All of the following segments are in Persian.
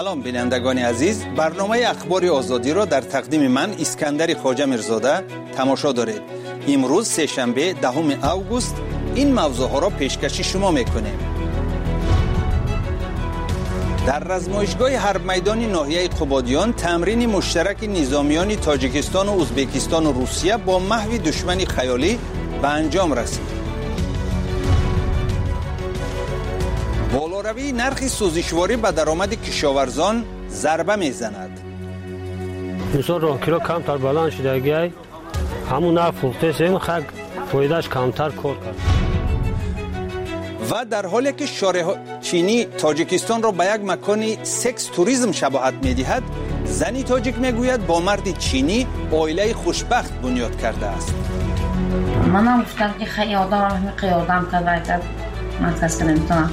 سلام بینندگان عزیز، برنامه اخبار آزادی را در تقدیم من اسکندر خواجه میرزاده تماشا دارید. امروز سه‌شنبه 10 اوگوست این موضوع ها را پیشکش شما میکنیم. در رزمایشگاه حرب میدان ناحیه قبادیان تمرین مشترک نظامیان تاجیکستان و ازبکستان و روسیه با محو دشمن خیالی به انجام رسید. بالاروی نرخ سوزشواری به درآمد کشاورزان ضربه میزند. مثلا راه کیلو کمتر بلند شده، همون نرخ فروختن خیلی فایدهش کمتر کار کرد. و در حالی که شارع چینی تاجیکستان را به یک مکان سکس توریسم شباهت می‌دهد، زنی تاجیک میگوید با مرد چینی عائله خوشبخت بنیاد کرده است. منم گفتم که خیلی آدم کرده من کسی نمیتونم.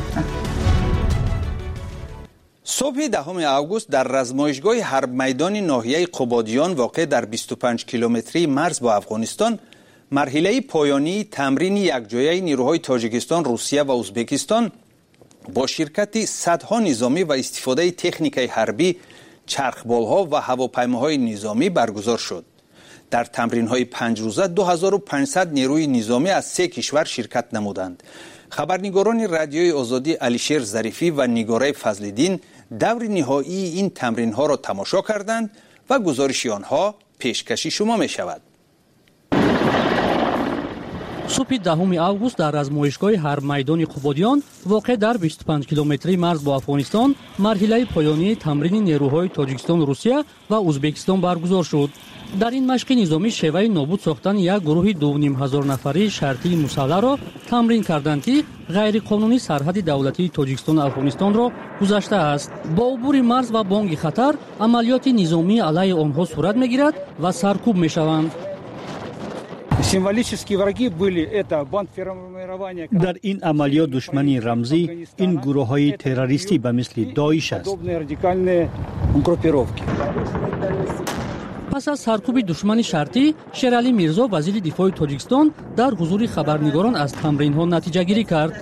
صبح 10 اوگوست در رزمایشگاه حرب میدان ناحیه قبادیان واقع در 25 کیلومتری مرز با افغانستان مرحله پایانی تمرین یکجایی نیروهای تاجیکستان، روسیه و ازبکستان با شرکت صدها نظامی و استفاده تکنیک حربی، چرخبالها و هواپیماهای نظامی برگزار شد. در تمرین‌های 5 روزه 2500 نیروی نظامی از 3 کشور شرکت نمودند. خبرنگاران رادیوی آزادی علیشیر ظریفی و نگاره فضل‌الدین دور نهایی این تمرین‌ها را تماشا کردند و گزارش آنها پیشکش شما می‌شود. صبح 10 اوگوست در رزمایشگاه حرب میدان قبادیان واقع در 25 کیلومتری مرز با افغانستان مرحله پایانی تمرین نیروهای تاجیکستان، روسیه و ازبکستان برگزار شد. در این مشق نظامی شیوه نابود ساختن یک گروه 2500 نفری شرطی مسلح را تمرین کردند که غیرقانونی سرحد دولتی تاجیکستان و افغانستان را گذشته است. با عبور مرز و بانگ خطر عملیات نظامی علیه آنها صورت میگیرد و سرکوب میشوند. در این عملیات دشمنی رمزی این گروه‌های تروریستی به مثل داعش است. پس از سرکوب دشمن شرطی، شیرعلی میرزا وزیر دفاع تاجیکستان در حضور خبرنگاران از تمرین‌ها نتیجه گیری کرد.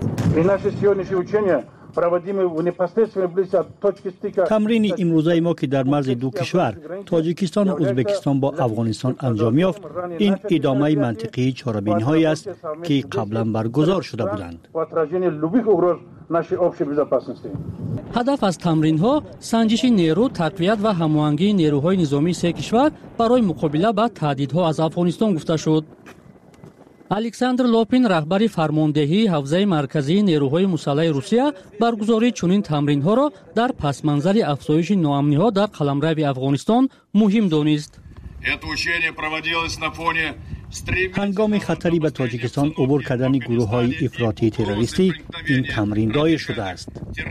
تمرین امروزه ما که در مرز دو کشور تاجیکستان و ازبکستان با افغانستان انجام یافت، این ادامه منطقی چاره‌بینی‌هایی است که قبلا برگزار شده بودند. هدف از تمرین‌ها سنجش نیرو، تقویت و هماهنگی نیروهای نظامی 3 کشور برای مقابله با تهدیدها از افغانستان گفته شد. الکساندر لوپین رهبر فرماندهی حوزه مرکزی نیروهای مسلح روسیه برگزاری چنین تمرین‌ها را در پس منظر افزایش ناامنی‌ها در قلمرو افغانستان مهم دانست. هنگام خطری به تاجیکستان عبور کردن گروه‌های افراطی تروریستی این تمرین دایر شده است.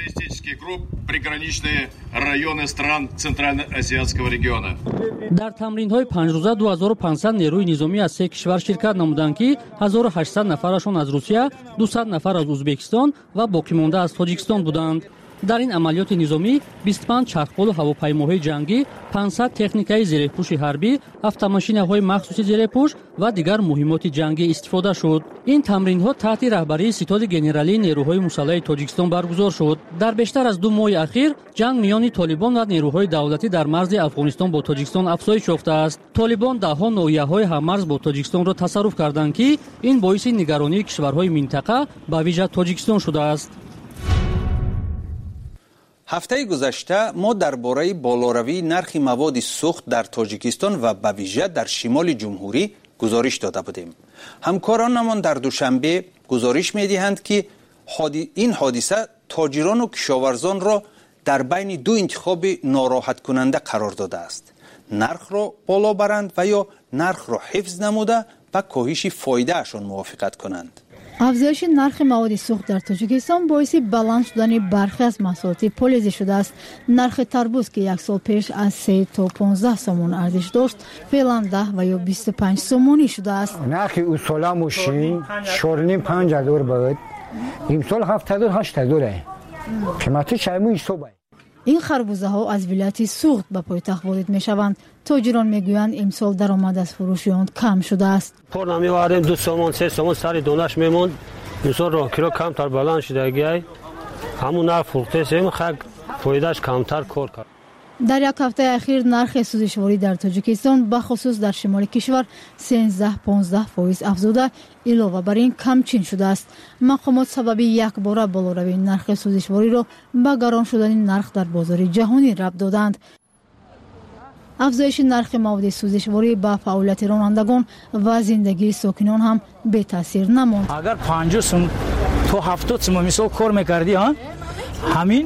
در تمرین‌های 5 روزه 2500 نیروی نظامی از 3 کشور شرکت نمودند که 1800 نفرشان از روسیه، 200 نفر از ازبکستان و باقی مانده از تاجیکستان بودند. در این عملیات نظامی 25 چرخبال و هواپیماهای جنگی، 500 تکنیکای زیرپوش حربی، автомашинаҳои махсуси зерепӯш و دیگر مهمات جنگی استفاده شد. این تمرین‌ها تحت رهبری ستاد گنرالی نیروهای مسلح تاجیکستان برگزار شد. در بیشتر از 2 ماه اخیر جنگ میان طالبان و نیروهای دولتی در مرز افغانستان با تاجیکستان افزایش یافته است. طالبان ده‌ها ناحیه‌های هممرز با تاجیکستان را تصرف کردند که این باعث نگرانی کشورهای منطقه به ویژه تاجیکستان شده است. هفته گذشته ما درباره بالاروی نرخ مواد سوخت در تاجیکستان و به ویژه در شمال جمهوری گزارش داده بودیم. همکارانمان در دوشنبه گزارش می‌دهند که این حادثه تاجران و کشاورزان را در بین 2 انتخاب ناراحت کننده قرار داده است: نرخ را بالا برند و یا نرخ را حفظ نموده و کاهش فایده اشان موافقت کنند. افزایش نرخ مواد سوخت در تاجیکستان باعث بلند شدن برخی از محصولات پولیزی شده است. نرخ تربوز که 1 سال پیش از 3 تا 15 سومون ارزش داشت، فعلا 10 و یا 25 سومونی شده است. نرخ اصولا ماشین 4,500 بود، امسال 7,000-8,000 قیمتش همون حسابه. این خربوزه ها از ولایت سوخت به پایتخت وارد می شوند. تاجران میگویند امسال درآمد از فروش آن کم شده است. پور نمی‌واریم 2 سومون 3 سومون سر دونش میموند. امسال راه کیلو کمتر بلند شده گی. همون نرخ فروخته خیلی فایدهش کمتر کار کرد. در یک هفته اخیر نرخ سوزشواری در تاجیکستان بخصوص در شمال کشور 13-15% افزوده، علاوه بر این کمچین شده است. مقامات سبب یک باره بالاروی نرخ سوزشواری را به گران شدن نرخ در بازار جهانی ربط دادند. افزایش نرخ مواد سوزشواری به فعالیت رانندگان و زندگی ساکنان هم بی تاثیر نماند. اگر 50 سوم تو 70 سوم مثلا کار میکردی همین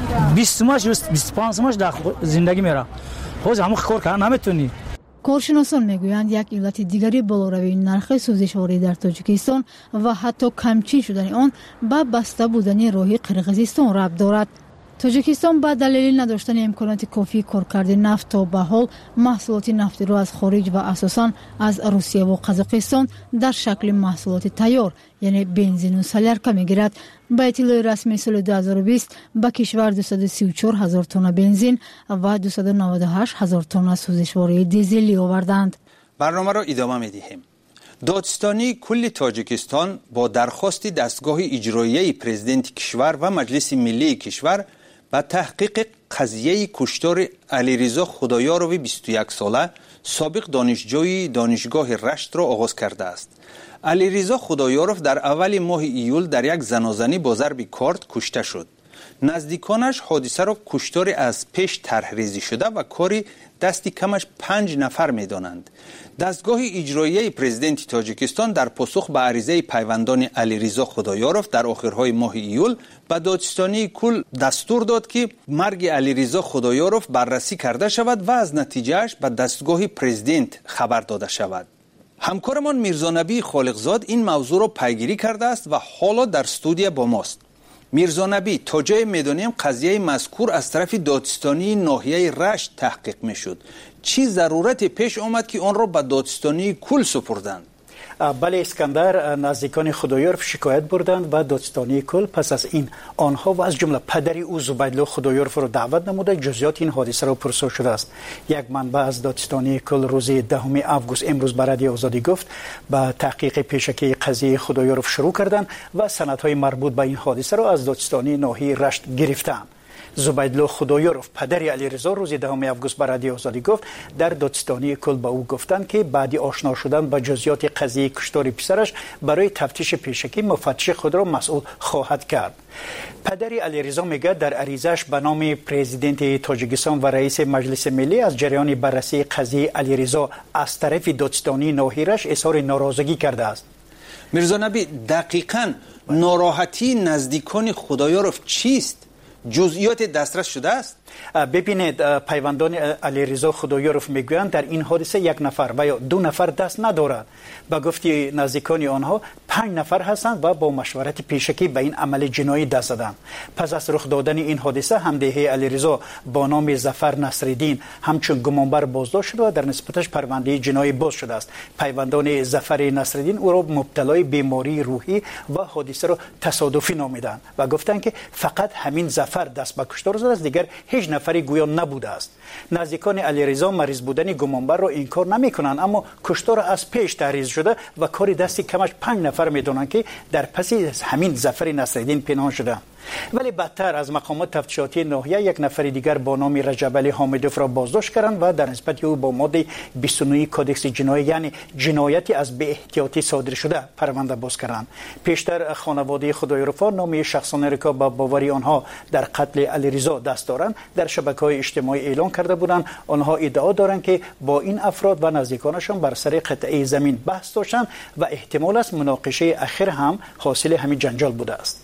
20 سومش 25 سومش در زندگی میره. باز همون کار کردن نمیتونی. کارشناسان میگویند یک علت دیگری بالاروی نرخ سوزشواری در تاجیکستان و حتی کمچین شدن آن به بسته بودن راه قرقیزستان ربط دارد. تاجیکستان با دلیل نداشتن امکانات کافی کارکرد نفت تا به حال محصولات نفتی را از خارج و اساساً از روسیه و قزاقستان در شکل محصولات تیار یعنی بنزین و سلیرکه میگیرد. با اطلاع رسمی سال 2020 به کشور 234,000 تن بنزین و 298,000 تن سوزشواری دیزلی آوردند. برنامه را ادامه می‌دهیم. دادستانی کل تاجیکستان با درخواست دستگاه اجرایی پرزیدنت کشور و مجلس ملی کشور با تحقیق قضیه کشتار علیرضا خدایاروی 21 ساله سابق دانشجوی دانشگاه رشت را آغاز کرده است. علیرضا خدایارov در اول ماه ایول در یک زنازنی با ضرب کارد کشته شد. نزدیکانش حادثه را کشتاری از پیش طرحریزی شده و کاری دستی کمش 5 نفر می دانند. دستگاه اجرایی پرزیدنت تاجیکستان در پاسخ به عریضه پیوندان علیرضا خدایارov در آخرهای ماه ایول به دادستانی کل دستور داد که مرگ علیرضا خدایارov بررسی کرده شود و از نتیجهش به دستگاه پرزیدنت خبر داده شود. همکارمان میرزا نبی خالقزاد این موضوع را پیگیری کرده است و حالا در استودیو با ماست. میرزا نبی، تا جای میدانیم قضیه مذکور از طرف دادستانی ناحیه رشت تحقیق میشد. چی ضرورت پیش آمد که آن را به دادستانی کل سپردند؟ بله اسکندر، نزدیکان خدایارov شکایت بردند و دادستانی کل پس از این آنها و از جمله پدری او زبیدالله خدایارov را دعوت نموده جزئیات این حادثه را پرسان شده است. یک منبع از دادستانی کل روز 10 آگوست امروز به رادیو آزادی گفت به تحقیق پیشکی قضیه خدایارov شروع کردند و سندهای مربوط به این حادثه را از دادستانی ناحیه رشت گرفتند. زبیدالله خدایارov پدر علیرضا روز 10 آگوست به رادیو آزادی گفت در دادستانی کل به او گفتند که بعد آشنا شدن با جزئیات قضیه کشتار پسرش برای تفتیش پیشکی مفتش خود را مسئول خواهد کرد. پدر علیرضا میگه در عریضه‌اش به نام پرزیدنت تاجیکستان و رئیس مجلس ملی از جریان بررسی قضیه علیرضا از طرف دادستانی ناحیه‌اش اظهار ناراضگی کرده است. میرزا نبی، دقیقاً ناراحتی نزدیکان خدایارov چیست؟ جزئیات دسترس شده است؟ ببینید، پیوندان علیرضا خدایارov میگویند در این حادثه یک نفر و یا 2 نفر دست ندارد. با گفته نزدیکان آنها 5 نفر هستند و با مشورت پیشکی به این عمل جنایی دست زدند. پس از رخ دادن این حادثه همدهه علیرضا با نام ظفر نصرالدین همچون گمانبر بازداشت شده و در نسبتش پرونده جنایی باز شده است. پیوندان ظفر نصرالدین او را مبتلای بیماری روحی و حادثه را تصادفی نامیدند و گفتند که فقط همین ظفر دست به کشتار زده است، دیگر هیچ نفری گویا نبوده است. نزدیکان علیرضا مریض بودن گمانبر را انکار نمی‌کنند، اما کشتار از پیش تحریز شده و کاری دستی کمش 5 نفر می‌دانند که در پس همین ظفر نصرالدین پنهان شده. ولی بدتر از مقامات تفتیشاتی ناحیه یک نفر دیگر با نام رجب علی حامدوف را بازداشت کردند و در نسبت او با ماده 29 کدکس جنایی یعنی جنایتی از بی احتیاطی صادر شده پرونده باز کردند. پیشتر خانواده خدایارov نام شخصانی را که با باوری آنها در قتل علیرضا دست دارند در شبکه‌های اجتماعی اعلام کرده بودند. آنها ادعا دارند که با این افراد و نزدیکانشان بر سر قطعه زمین بحث داشتند و احتمال است مناقشه اخیر هم حاصل همین جنجال بوده است.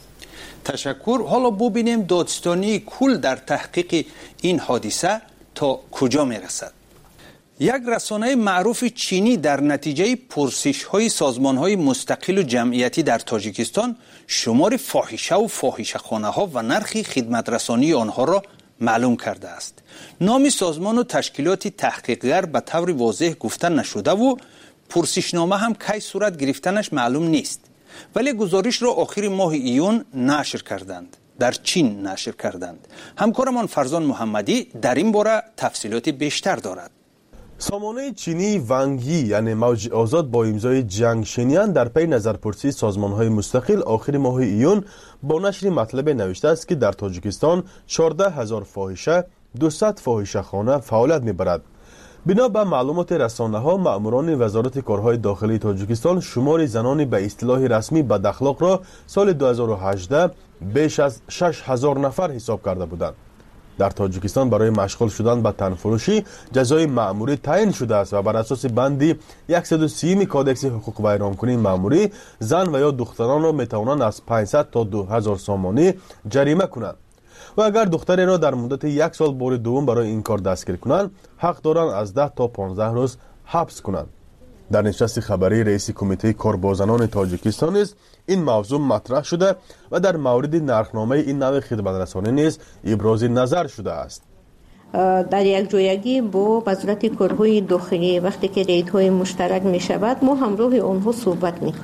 تشکر. حالا ببینیم دادستانی کل در تحقیق این حادثه تا کجا میرسد. یک رسانه معروف چینی در نتیجه پرسش‌های سازمان‌های مستقل و جمعیتی در تاجیکستان شمار فاحشه و فاحشه‌خانه‌ها و نرخ خدمت رسانی آنها را معلوم کرده است. نام سازمان و تشکیلات تحقیقگر به طور واضح گفته نشده و پرسشنامه هم کی صورت گرفتنش معلوم نیست. ولی گزارش را آخر ماه ایون نشر کردند. در چین نشر کردند. همکارمان فرزان محمدی در این باره تفصیلات بیشتر دارد. سامانه چینی ونگی یعنی موج آزاد با امضای جنگ شینیان در پی نظرپرسی سازمان‌های مستقل آخر ماه ایون با نشر مطلب نوشته است که در تاجیکستان 14,000 فاحشه 200 فاحشه‌خانه فعالیت می‌برد. بنا به معلومات رسانه‌ها، مأموران وزارت کارهای داخلی تاجیکستان شمار زنان به اصطلاح رسمی بداخلاق را سال 2018 بیش از 6000 نفر حساب کرده بودند. در تاجیکستان برای مشغول شدن به تنفروشی جزای مأموری تعیین شده است و بر اساس بند 130 کادکس حقوق ویرانکنی مأموری زن و یا دختران را میتوانند از 500 تا 2000 سامانی جریمه کنند و اگر دختری را در مدت 1 سال بار دوم برای این کار دستگیر کنند حق دارند از 10 تا 15 روز حبس کنند. در نشست خبری رئیس کمیته کار با زنان تاجیکستان نیز این موضوع مطرح شده و در مورد نرخنامه این نوع خدمترسانی نیز ابراز نظر شده است. در یک جایگی با وزارت کارهای داخلی وقتی که ریدهای مشترک می شود ما همراه آنها صحبت می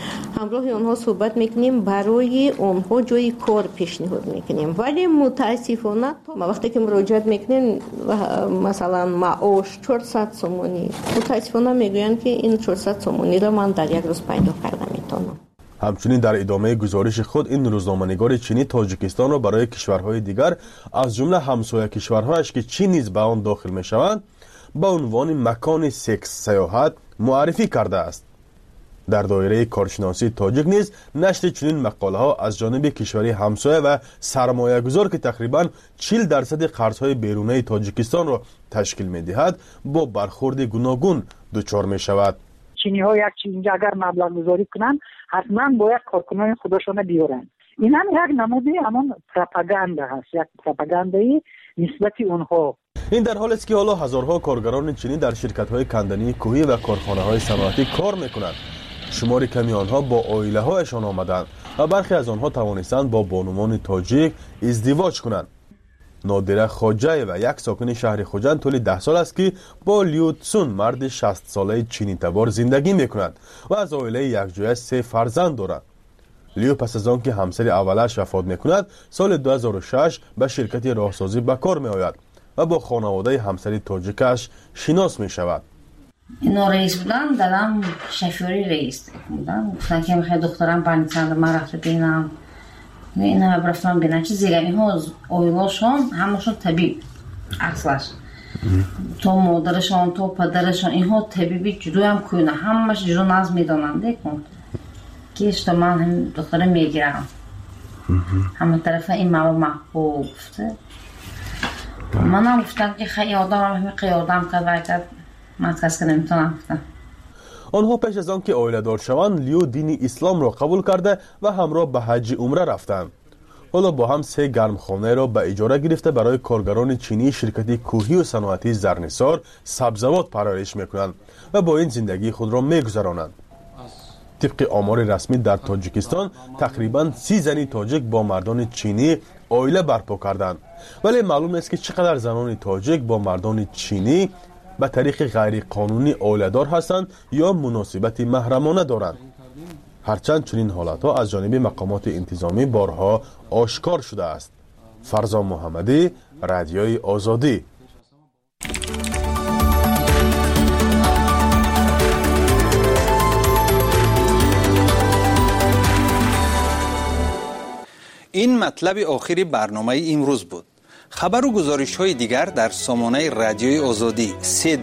کنیم برای آنها جای کار پیشنهاد می کنیم، ولی متاسفانه ما وقتی که مراجعت می کنیم مثلا معاش 400 سومانی متاسفانه می گویند که این 400 سومانی را من در یک روز پیدا کردم میتونم. همچنین در ادامه گزارش خود این روزنامه‌نگار چینی تاجیکستان را برای کشورهای دیگر از جمله همسایه کشورهایش که چین نیز به آن داخل می‌شوند به عنوان مکان سکس سیاحت معرفی کرده است. در دایره کارشناسی تاجیک نیز نشر چنین مقاله‌ها از جانب کشوری همسایه و سرمایه‌گذار که تقریباً 40% قرض‌های بیرونی تاجیکستان را تشکیل می‌دهد با برخورد گوناگون دچار می‌شود. چینی‌ها یک چیز اگر مبلغ گذاری کنند حتما باید کارکنان خودشان بیارن. این هم یک نمونه همان پروپاگاندا هست، یک پروپاگاندایی نسبت اونها. این در حالی است که حالا هزارها کارگران چینی در شرکت‌های کندنی کوهی و کارخانه‌های صنعتی کار می‌کنند. شمار کمی آنها با عائله‌هایشان آمدند و برخی از آنها توانستند با بانوان تاجیک ازدواج کنند. نادره خواجه و یک ساکن شهر خوجند طول 10 سال است که با لیو تسون مرد 60 ساله چینی تبار زندگی می‌کند و از عائله یکجای 3 فرزند دارد. لیو پس از آنکه همسر اولش وفات می‌کند سال 2006 به شرکت راهسازی به کار می‌آید و با خانواده همسر تاجیکش شناس می‌شود. اینا رئیس بودن، دادم شفیری رئیس بودن، گفتن که می‌خواد دخترم بانیتند من رفته ببینم. اینا برفتم ببینم چه زیگانی ها اویلاشون همشون طبیب اصلش تو مادرشان تو پدرشان اینها طبیبی جدوی هم کنه همش جدو ناز میدانند دیکن که اشتا من هم دختره میگیرم همه طرف این مواد محبوب گفته من هم گفتم که خیلی آدم همه قیادم کرد من کس که نمیتونم گفتم. آنها پیش از آن که عائله دار شوند لیو دین اسلام را قبول کرده و همراه به حج عمره رفتند. حالا با هم 3 گرمخانه را به اجاره گرفته برای کارگران چینی شرکت کوهی و صنعتی زرنسار سبزوات پرورش میکنند و با این زندگی خود را میگذرانند. طبق آمار رسمی در تاجیکستان تقریبا 30 زنی تاجیک با مردان چینی عائله برپا کردند، ولی معلوم نیست که چقدر زنان تاجیک با مردان چینی به طریق غیر قانونی عائله‌دار هستند یا مناسبت محرمانه دارند. هرچند چنین حالت‌ها از جانب مقامات انتظامی بارها آشکار شده است. فرزان محمدی، رادیوی آزادی. این مطلب آخری برنامه امروز بود. خبر و گزارش های دیگر در سامانه رادیوی آزادی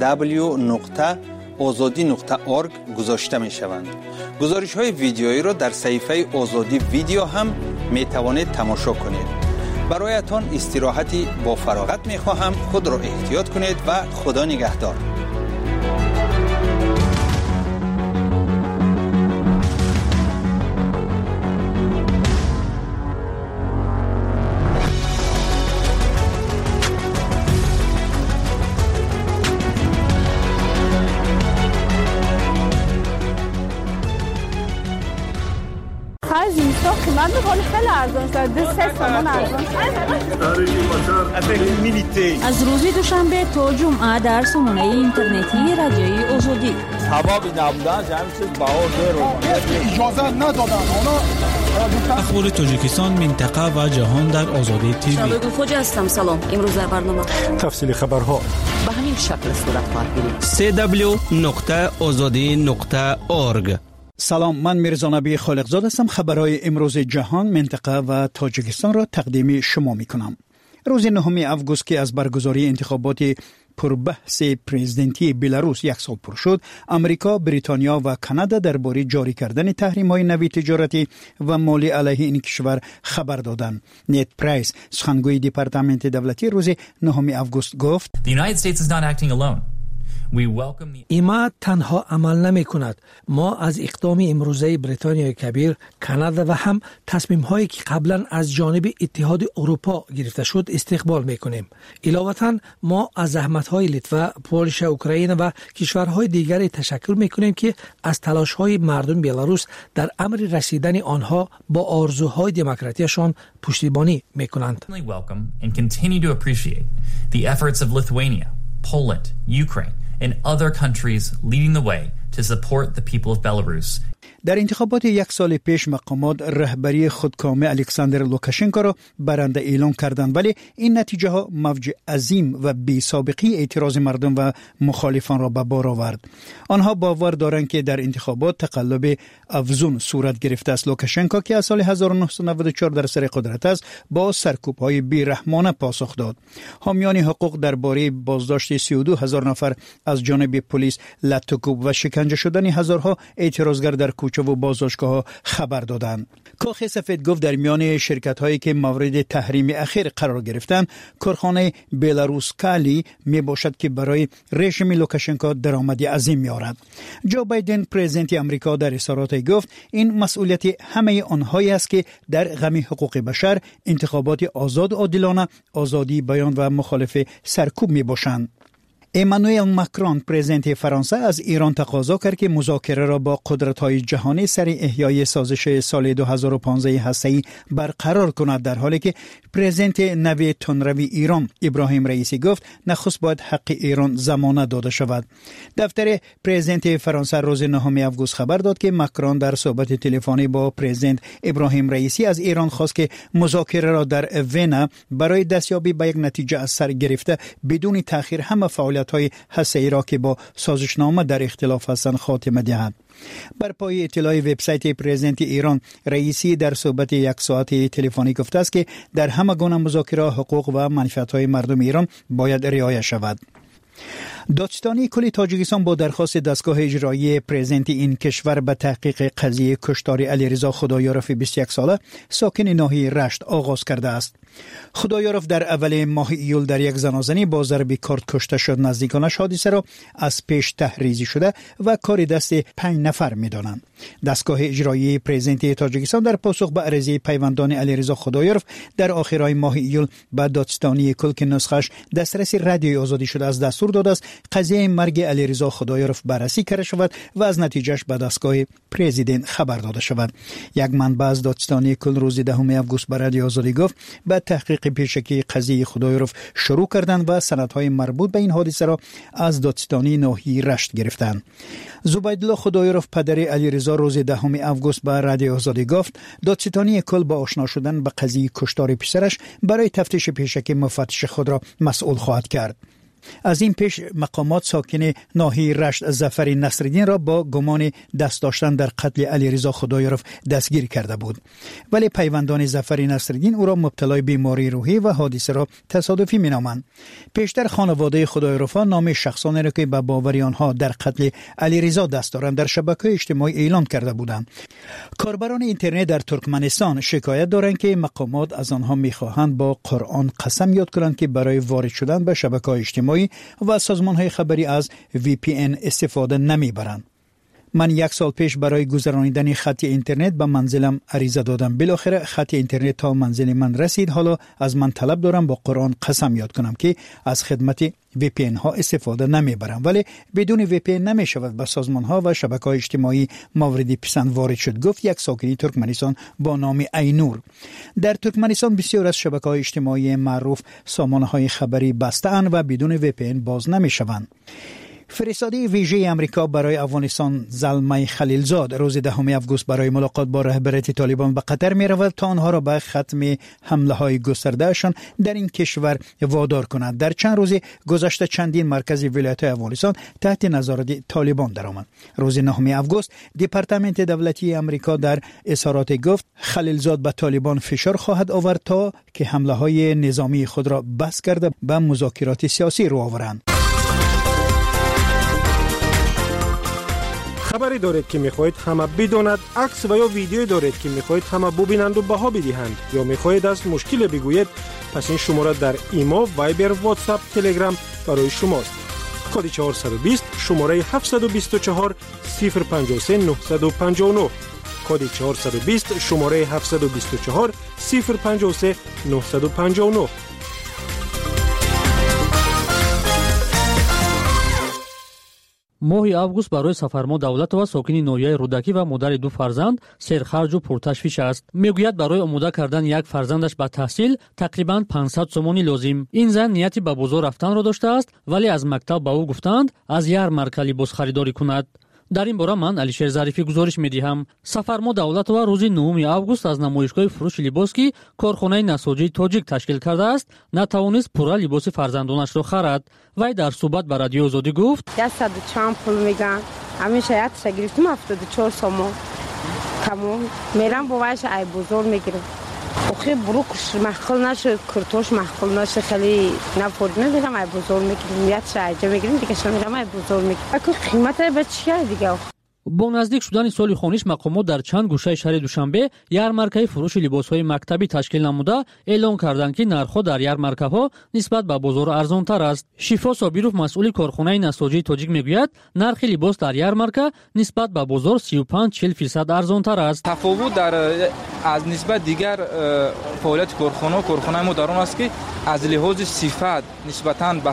www.azadi.org گذاشته می شوند. گزارش های ویدیویی را در صفحه آزادی ویدیو هم می توانید تماشا کنید. برایتان استراحتی با فراغت می خواهم. خود را احتیاط کنید و خدا نگهدار. من بخوام خیلی ارزان شد 3 تومن ارزان از روزی دوشنبه تا جمعه در سامانه اینترنتی رادیوی آزادی سبب نبودن همین چیز بها زیرو اجازه ندادن اخبار تاجیکستان منطقه و جهان در آزادی تیوی. شبگو خوجه هستم. سلام. امروز در برنامه تفصیل خبرها به همین شکل صورت خواهد گرفت. www.azadi.org. سلام، من میرزا نبی خالقزاد هستم. خبرهای امروز جهان، منطقه و تاجیکستان را تقدیم شما می کنم. روز 9 آگوست که از برگزاری انتخابات پربحث پرزیدنتی بلاروس یک سال پر شد، امریکا، بریتانیا و کانادا درباره جاری کردن تحریم‌های نوی تجارتی و مالی علیه این کشور خبر دادند. نت پرایس، سخنگوی دپارتمنت دولتی، روز 9 آگوست گفت: ایما تنها عمل نمی کند. ما از اقدام امروزه بریتانیای کبیر، کانادا و هم تصمیم هایی که قبلا از جانب اتحاد اروپا گرفته شد استقبال می کنیم. علاوه ما از زحمت های لیتوا، پولش، اوکراین و کشورهای دیگری تشکر می کنیم که از تلاش های مردم بلاروس در امر رسیدن آنها با آرزوهای دموکراتیشان پشتیبانی می کنند. Poland, Ukraine, and other countries leading the way to support the people of Belarus. در انتخابات یک سال پیش مقامات رهبری خودکامه الکساندر لوکاشنکو را برنده اعلام کردند، ولی این نتیجه ها موج عظیم و بی سابقه اعتراض مردم و مخالفان را به بار آورد. آنها باور دارند که در انتخابات تقلب افزون صورت گرفته است. لوکاشنکو که از سال 1994 در سر قدرت است، با سرکوب‌های بی‌رحمانه پاسخ داد. حامیان حقوق درباره بازداشت 32,000 نفر از جانب پلیس، لطوکوب و شکنجه شدن هزارها اعتراضگر در کوچه و بازداشتگاه خبر دادند. کاخ سفید گفت در میان شرکت هایی که مورد تحریم اخیر قرار گرفتند، کارخانه بلاروس کالی می باشد که برای رژیم لوکاشنکو درآمدی عظیم می‌آورد. جو بایدن پرزیدنت آمریکا در اظهارات گفت این مسئولیت همه آنهایی است که در غم حقوق بشر، انتخابات آزاد و عادلانه، آزادی بیان و مخالف سرکوب می باشند. امانوئل ماکرون پرزیدنت فرانسه از ایران تقاضا کرد که مذاکره را با قدرت‌های جهانی سر احیای سازش سال 2015 هسته‌ای برقرار کند، در حالی که پرزیدنت نوی تندروی ایران ابراهیم رئیسی گفت نخست باید حق ایران ضمانت داده شود. دفتر پرزیدنت فرانسه روز 9 آگوست خبر داد که ماکرون در صحبت تلفنی با پرزیدنت ابراهیم رئیسی از ایران خواست که مذاکره را در وینا برای دستیابی به یک نتیجه از سر گرفته بدون تأخیر همه فعالیت‌های هسته‌ای را که با سازشنامه در اختلاف هستند خاتمه دهد. بر پای اطلاع وبسایت پرزیدنت ایران، رئیسی در صحبت یک ساعت تلفنی گفته است که در همه گونه مذاکره حقوق و منفعت‌های مردم ایران باید رعایت شود. دادستانی کل تاجیکستان با درخواست دستگاه اجرایی پرزیدنت این کشور به تحقیق قضیه کشتار علیرضا خدایارف 21 ساله ساکن ناحیه رشت آغاز کرده است. خدایارف در اول ماه ایول در یک زنازنی با ضرب کارد کشته شد. نزدیکانش حادثه را از پیش تحریزی شده و کار دست 5 نفر می‌دانند. دستگاه اجرایی پرزیدنت تاجیکستان در پاسخ به عرضه پیوندان علیرضا خدایارف در آخرای ماه ایول به دادستانی کل که نسخش دسترسی رادیویی آزادی شده از دستور داده است قضیه مرگ علیرضا خدایارف بررسی کرده شود و از نتیجهش به دستگاه پرزیدنت خبر داده شود. یک منبع از دادستانی کل روز 10 آگوست به رادیو آزادی گفت به تحقیق پیشکی قضیه خدایارف شروع کردند و سندهای مربوط به این حادثه را از دادستانی ناحیه رشت گرفتند. زبیدالله خدایارف پدر علیرضا روز 10 آگوست به رادیو آزادی گفت دادستانی کل با آشنا شدن به قضیه کشتار پسرش برای تفتیش پیشکی مفتش خود را مسئول خواهد کرد. از این پیش مقامات ساکن ناحیه رشت ظفر نصرالدین را با گمان دست داشتن در قتل علیرضا خدایارف دستگیر کرده بود، ولی پیوندان ظفر نصرالدین او را مبتلای بیماری روحی و حادثه را تصادفی می‌نامند. پیشتر خانواده خدایارف نام شخصانی را که به باور آنها در قتل علیرضا دست دارند در شبکه‌های اجتماعی اعلام کرده بودند. کاربران اینترنت در ترکمنستان شکایت دارند که مقامات از آنها می‌خواهند با قرآن قسم یاد کنند که برای وارد شدن به شبکه‌های اجتماعی و سازمان‌های خبری از VPN استفاده نمی‌برند. من 1 سال پیش برای گذرانیدن خط اینترنت به منزلم عریضه دادم. بالاخره خط اینترنت تا منزل من رسید. حالا از من طلب دارم با قرآن قسم یاد کنم که از خدمت VPN ها استفاده نمیبرم، ولی بدون VPN نمیشود به سازمان ها و شبکه‌های اجتماعی مورد پسند وارد شد، گفت یک ساکن ترکمنستان با نام اینور. در ترکمنستان بسیار از شبکه‌های اجتماعی معروف سامانه‌های خبری بسته اند و بدون VPN باز نمیشوند. فرستاده ویژه آمریکا برای افغانستان زلمه خلیلزاد روز 10 آگوست برای ملاقات با رهبریت طالبان به قطر می رود تا آنها را به ختم حمله های گستردهشان در این کشور وادار کند. در چند روز گذشته چندین مرکز ولایت افغانستان تحت نظارت طالبان درآمد. روز 9 آگوست دپارتمنت دولتی آمریکا در اظهارات گفت خلیلزاد به طالبان فشار خواهد آورد تا که حمله های نظامی خود را بس کرده به مذاکرات سیاسی رو آورند. خبری دارید که میخواهید همه بداند، عکس و یا ویدیویی دارید که میخواهید همه ببینند و بها بدهند یا میخواهید از مشکل بگویید، پس این شماره در ایما، وایبر، واتساپ، تلگرام برای شماست. کد 420 شماره 724 053 959 کد 420 شماره 724 053 959. моҳи август барои сафармо давлатова сокини ноҳияи рӯдакӣ ва модари ду фарзанд серхарҷу пурташвиш аст. мегӯяд барои омода кардани як фарзандаш ба таҳсил тақрибан 500 сомони лозим. ин зан нияти ба бозор рафтанро доштааст, вале аз мактаб ба ӯ гуфтанд аз ярмарка либос харидорӣ кунад. дар ин бора ман алишер зарифӣ гузориш медиҳам. сафармо давлатова рӯзи 9 август аз намоишгоҳи фурӯши либос ки корхонаи насоҷии тоҷик ташкил кардааст натавонист пурра либоси фарзандонашро харад. вай дар суҳбат ба радиои озодӣ гуфт: 100 пул меган, ҳамеша ятша гирифтим 74 сомон. тамом мерам бо вайш ай бозор мегирам. охи бурукш махқил нашуд, куртош махқил нашуд, хеле нафорд медирам ай бозор мегирам. ятша айҷа мегирам, дига шамирам ай бозор мегирам. аку қиматай ба чия дига. бо наздик шудани соли хониш мақомот дар чанд гӯшаи шаҳри душанбе ярмаркаи фурӯши либосҳои мактабӣ ташкил намуда эълон карданд ки нархҳо дар ярмаркаҳо нисбат ба бозор арзонтар аст. шифо собиров масъули корхонаи насоҷии тоҷик мегӯяд, нархи либос дар ярмарка нисбат ба бозор 35-40% арзонтар аст. тафовут дар аз нисбат дигар фаъолияти корхонаи мо дар он аст ки аз лиҳози сифат нисбатан ба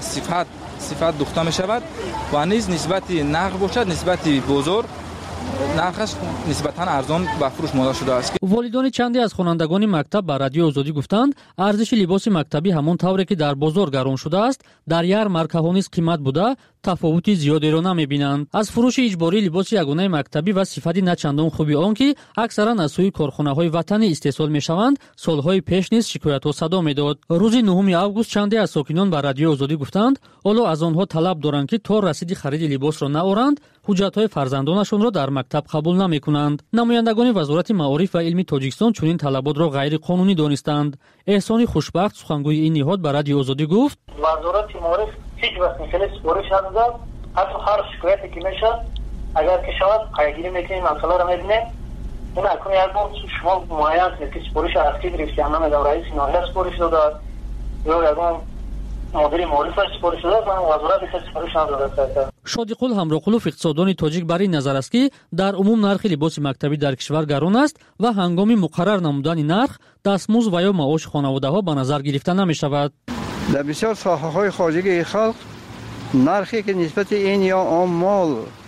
сифат духта мешавад ва низ нисбати нақд бошад, нисбати бозор нархаш нисбатан арзон ба фурӯш мода шудааст. волидони чанде аз хонандагони мактаб ба радиои озодӣ гуфтанд, арзиши либоси мактабӣ ҳамон тавре ки дар бозор гарон шудааст, дар ярмаркаҳо низ қимат буда, тафовути зиёдеро намебинанд. аз фурӯши иҷбории либоси ягонаи мактабӣ ва сифати начандон хуби он ки аксаран аз сӯи корхонаҳои ватанӣ истеҳсол мешаванд, солҳои пеш низ шикоятҳо садо медод. рӯзи 9 август чанде аз сокинон ба радиои озодӣ гуфтанд, ҳоло аз онҳо талаб доранд ки то расиди хариди либосро наоранд, ҳуҷҷатҳои фарзандонашонро дар мактаб қабул намекунанд. намояндагони вазорати маориф ва илми тоҷикистон чунин талаботро ғайриқонунӣ донистанд. эҳсони хушбахт сухангӯи ин ниҳод ба радиои озодӣ гуфт: вазорати маориф ҳеҷ вақт мисали сипориш надода, ҳатто ҳар шикояте ки мешавад агар ки шавад қайгирӣ мекунем, масъаларо мебинем. ин акун як бор шумо муайян кунед ки сипориша аз ки гирифтем, намедонам раиси ноҳия сипориш додааст ё ягон мудири маорифаш сипориш додааст, вазорати сипориш надодааст. шодиқул ҳамроқулов иқтисоддони тоҷик бар ин назар аст ки дар умум нархи либоси мактабӣ дар кишвар гарон аст ва ҳангоми муқаррар намудани нарх дастмузд ва ё маоши хонаводаҳо ба назар гирифта намешавад. дар бисёр соҳаҳои хоҷагии халқ нархе ки нисбати ин ё он мол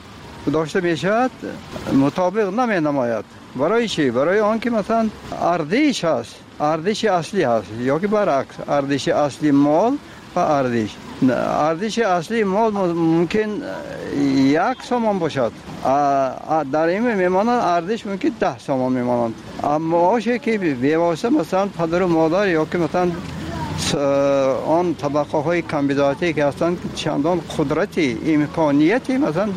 дошта мешавад мутобиқ наменамояд. барои чӣ? барои он ки масалан ардиш ҳаст, ардиши аслӣ ҳаст ё ки баръакс, ардиши асли мол ва ардиши асли мол мумкин 1 сомон бошад, дар ин мемонанд ардиш мумкин 10 сомон мемонанд. маоше ки бевосита масалан падару модар ё ки масалан он табақаҳои камбидоатие ки ҳастанд чандон қудрати имконияти масалан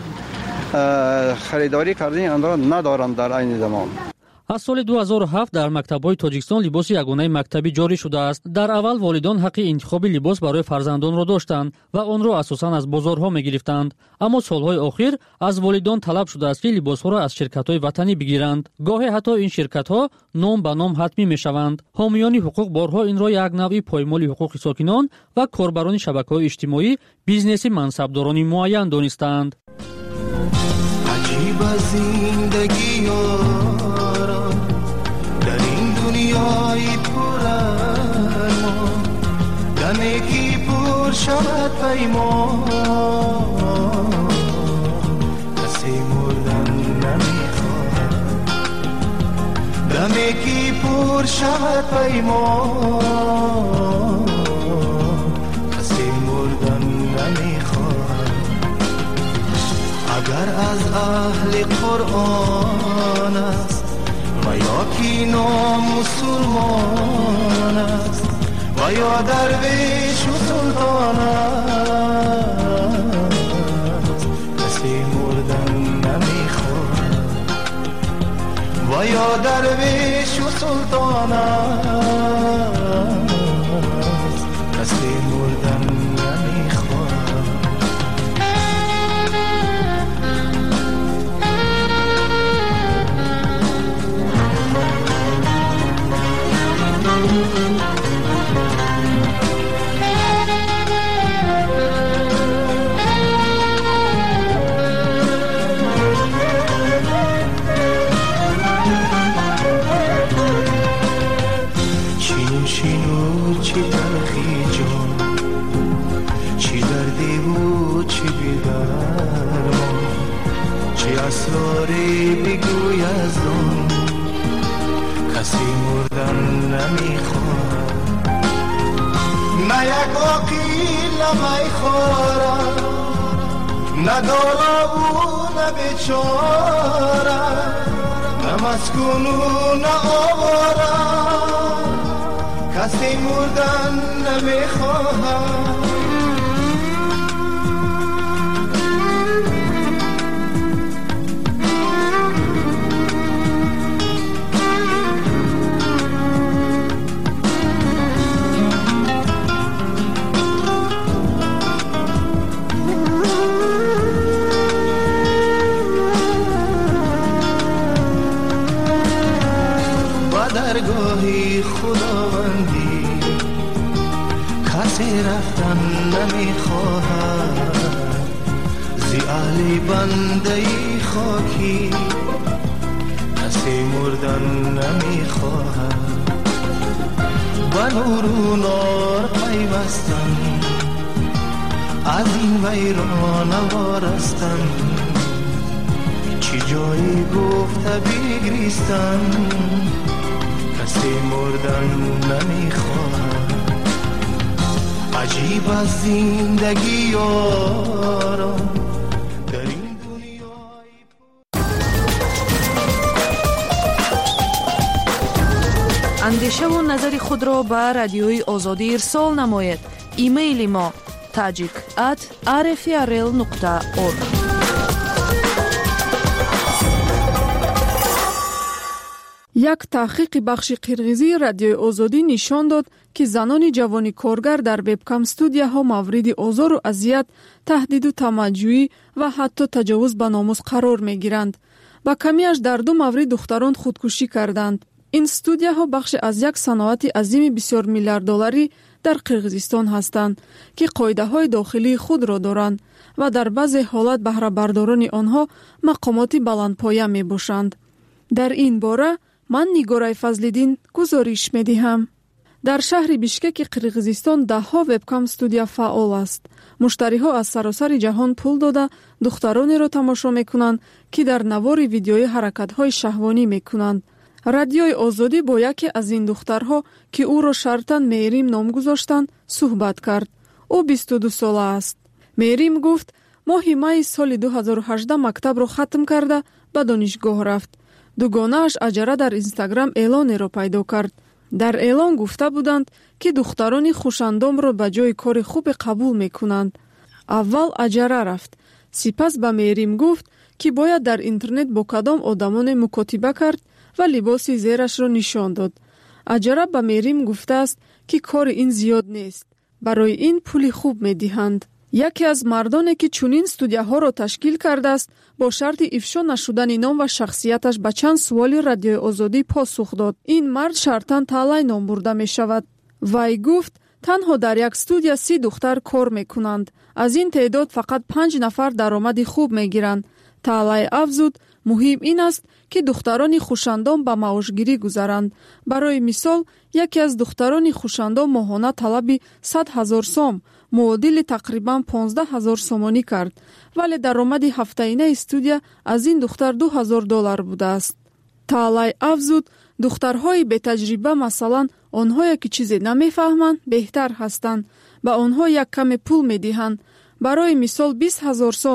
харидорӣ кардани онро надоранд дар айни замон. аз соли 2007 дар мактабҳои тоҷикистон либоси ягонаи мактабӣ ҷорӣ шудааст. дар аввал волидон ҳаққи интихоби либос барои фарзандонро доштанд ва онро асосан аз бозорҳо мегирифтанд. аммо солҳои охир аз волидон талаб шудааст ки либосҳоро аз ширкатҳои ватанӣ бигиранд. гоҳе ҳатто ин ширкатҳо ном ба ном ҳатмӣ мешаванд. ҳомиёни ҳуқуқ борҳо инро як навъи поймоли ҳуқуқи сокинон ва корбарони шабакаҳои иҷтимоӣ бизнеси мансабдорони муайян донистаанд. аҷиба зиндагӣ дар ин дунёи пурармон, даме ки пур шавад паймон, касе мурдан намехоҳад. даме ки пур шавад паймон, касе мурдан намехоҳад. اگر از اهل قرآن است و یا کی مسلمان است و یا درویش و سلطان است کسی مردن نمیخواد و یا درویش و سلطان است کسی مردن نمیخواد. چی تلخی جان چی دردی و چی بیدرمان چی اسراری بگوی از آن کسی مردن نمیخواد. نه یک عقیل نمیخورم نه دالا و نه بیچاره نه مسکون و نه آوارم کسی مردن نمیخواهم. با درگاهی خداوندی کسی رفتن نمیخواهد زی اهل بنده خاکی کسی مردن نمیخواهد. با نور و نار پیوستن از این ویران وارستن چی جایی گفته بگریستن کسی مردن نمیخواد. عجیب از زندگی یارم در این دنیای اندیشه و نظر خود را به رادیوی آزادی ارسال نماید. ایمیل ما tajik@rfrl.org. یک تحقیق بخش قرغیزی رادیوی آزادی نشان داد که زنان جوانی کارگر در وبکام استودیوها مورد آزار و اذیت، تهدید و تمجیدی و حتی تجاوز به ناموس قرار می‌گیرند. با کمیش در 2 مورد دختران خودکشی کردند. این استودیوها بخش از یک صنعت عظیم بسیار میلیارد دلاری در قرغیزستان هستند که قاعده‌های داخلی خود را دارند و در بعضی حالات بهره برداران آنها مقامات بلندپایه میباشند. در این باره من نیگارای فضل‌الدین گزارش می‌دهم. در شهر بیشکک قرغیزستان 10 وبکام استودیو فعال است. مشتری‌ها از سراسر جهان پول داده دخترانی را تماشا می‌کنند که در نوار ویدیوی حرکت‌های شهوانی می‌کنند. رادیوی آزادی با یکی از این دخترها که او را شرطاً میریم نام گذاشتند صحبت کرد. او 22 ساله است. میریم گفت ماه مای سال 2018 مکتب را ختم کرده به دانشگاه رفت. دوگانه‌اش اجاره در اینستاگرام اعلانی را پیدا کرد. در اعلان گفته بودند که دختران خوشندام را به جای کار خوب قبول می‌کنند. اول اجاره رفت. سپس به میریم گفت که باید در اینترنت با کدام آدمان مکاتبه کرد و لباس زیرش را نشان داد. اجاره به میریم گفته است که کار این زیاد نیست. برای این پول خوب می‌دهند. یکی از مردانی که چنین استودیوها را تشکیل کرده است با شرط افشا نشدن نام و شخصیتش به چند سوال رادیوی آزادی پاسخ داد. این مرد شرطاً طالع نام برده می شود. وی گفت تنها در یک استودیو 30 دختر کار می کنند. از این تعداد فقط 5 نفر درآمد خوب می گیرند. طالع افزود مهم این است که دختران خوشندام به معاشگیری گذارند. برای مثال یکی از دختران خوشندام ماهانه طلب 100,000 سوم معادل تقریبا 15,000 سومانی کرد، ولی درآمد هفته‌انه استودیو از این دختر $2,000 بوده است. طالع افزود دخترهای به تجربه مثلا آنهایی که چیزی نمیفهمند بهتر هستند، به آنها یک کم پول میدهند. برای مثال 20,000 سوم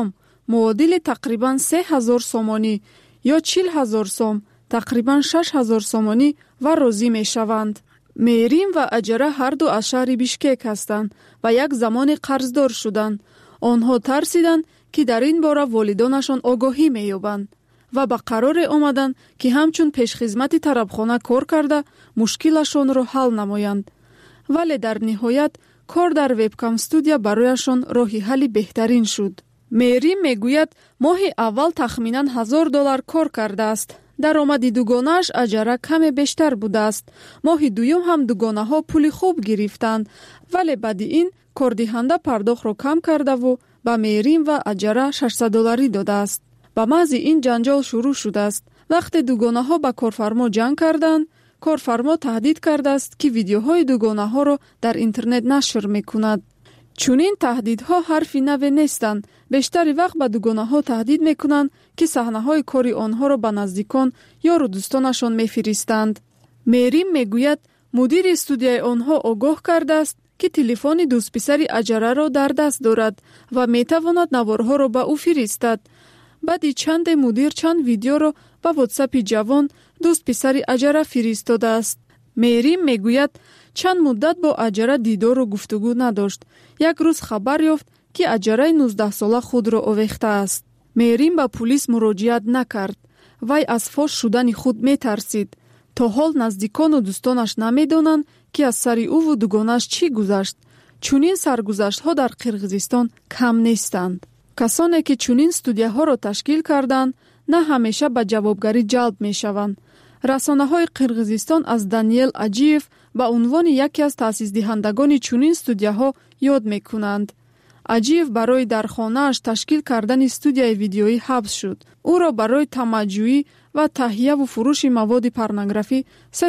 معادل تقریباً 3000 سومانی یا 40000 سوم، تقریباً 6000 سومانی و راضی می شوند. میریم و اجره هر دو از شهر بیشکک هستند و یک زمان قرضدار شدند. آنها ترسیدند که در این باره والدانشان آگاهی می یابند و به قرار آمدند که همچون پیشخدمت طربخانه کار کرده مشکلشان را حل نمایند. ولی در نهایت کار در وبکام استودیو برایشان راهی حل بهترین شد. میریم میگوید ماه اول تخمیناً $1000 کار کرده است. درآمد دوگانه‌اش اجره کم بیشتر بوده است. ماه دوم هم دوگانه‌ها پول خوب گرفتند، ولی بعد این کاردهنده پرداخت را کم کرده و به میریم و اجره $600 داده است. به محض این جنجال شروع شده است. وقتی دوگانه‌ها با کارفرما جنگ کردند، کارفرما تهدید کرده است که ویدیوهای دوگانه‌ها را در اینترنت نشر می‌کند. چون این تهدیدها حرفی نو نیستند. بیشتر وقت به دوگانه‌ها تهدید می‌کنند که صحنه‌های کاری آنها را به نزدیکان یا دوستانشان می‌فرستند. میریم میگوید مدیر استودیوی آنها آگاه کرده است که تلفن دوست پسر اجره را در دست دارد و می‌تواند نوارها را به او فرستد. بعد چند مدیر چند ویدیو را به واتساپ جوان دوست پسر اجره فرستاده است. میریم میگوید چند مدت با اجره دیدار و گفتگو نداشت. یک روز خبر یافت که اجره 19 ساله خود را آویخته است. میریم به پلیس مراجعت نکرد. وی از فاش شدن خود میترسید. تا حال نزدیکان و دوستانش نمیدانند که از سر او و دوگانش چی گذشت. چونین سرگذشت‌ها در قرقیزستان کم نیستند. کسانی که چونین استودیوها را تشکیل کردند نه همیشه به جوابگری جلب میشوند. رسانه‌های قرقیزستان از دانیل اجیف به عنوان یکی از تأسیس دهندگان چونین استودیوها یاد میکنند. اجیف برای در خانه‌اش تشکیل کردن استودیوی ویدیویی حبس شد. او را برای تمجیدی و تهیه و فروش مواد پورنوگرافی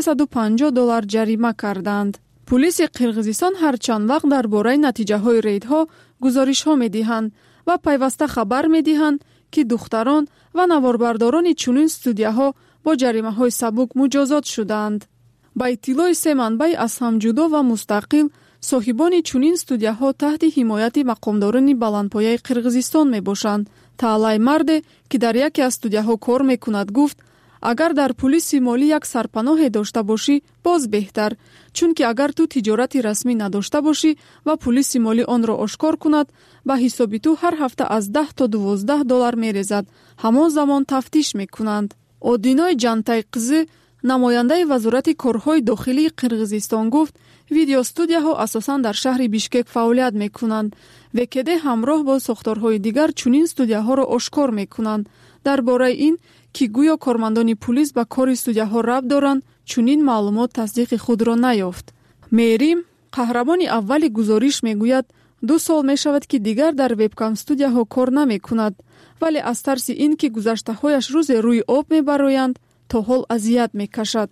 $350 جریمه کردند. پلیس قرقیزستان هر چند وقت درباره نتیجه‌های ریدها گزارش‌ها می‌دهند و پیوسته خبر می‌دهند که دختران و نواربرداران چونین استودیوها با جریمه‌های سبک مجازات شدند. با اطلاع سه منبع از هم جدا و مستقل، صاحبان چونین استودیوها تحت حمایت مقامداران بلندپایه قرقیزستان میباشند. تعالی مرد که در یکی از استودیوها کار میکند گفت اگر در پلیس مالی یک سرپناه داشته باشی باز بهتر، چون که اگر تو تجارت رسمی نداشته باشی و پلیس مالی آن را آشکار کند به حساب تو هر هفته از $10 تا $12 میریزد. همان زمان تفتیش میکنند. آدینای جانتای قزی نماینده وزارت کارهای داخلی قرقیزستان گفت ویدیو استودیوها اساساً در شهر بیشکک فعالیت میکنند. وکیده همراه با ساختارهای دیگر چونین استودیوها را آشکار میکنند. درباره این که گویا کارمندان پلیس به کار استودیوها ربط دارند چونین معلومات تصدیق خود را نیافت. میریم قهرمان اول گزارش میگوید 2 سال می شود که دیگر در وبکام استودیوها کار نمی کند، ولی از ترس این که گذشته هایش روز روی آب می برایند تا حال اذیت می کشد.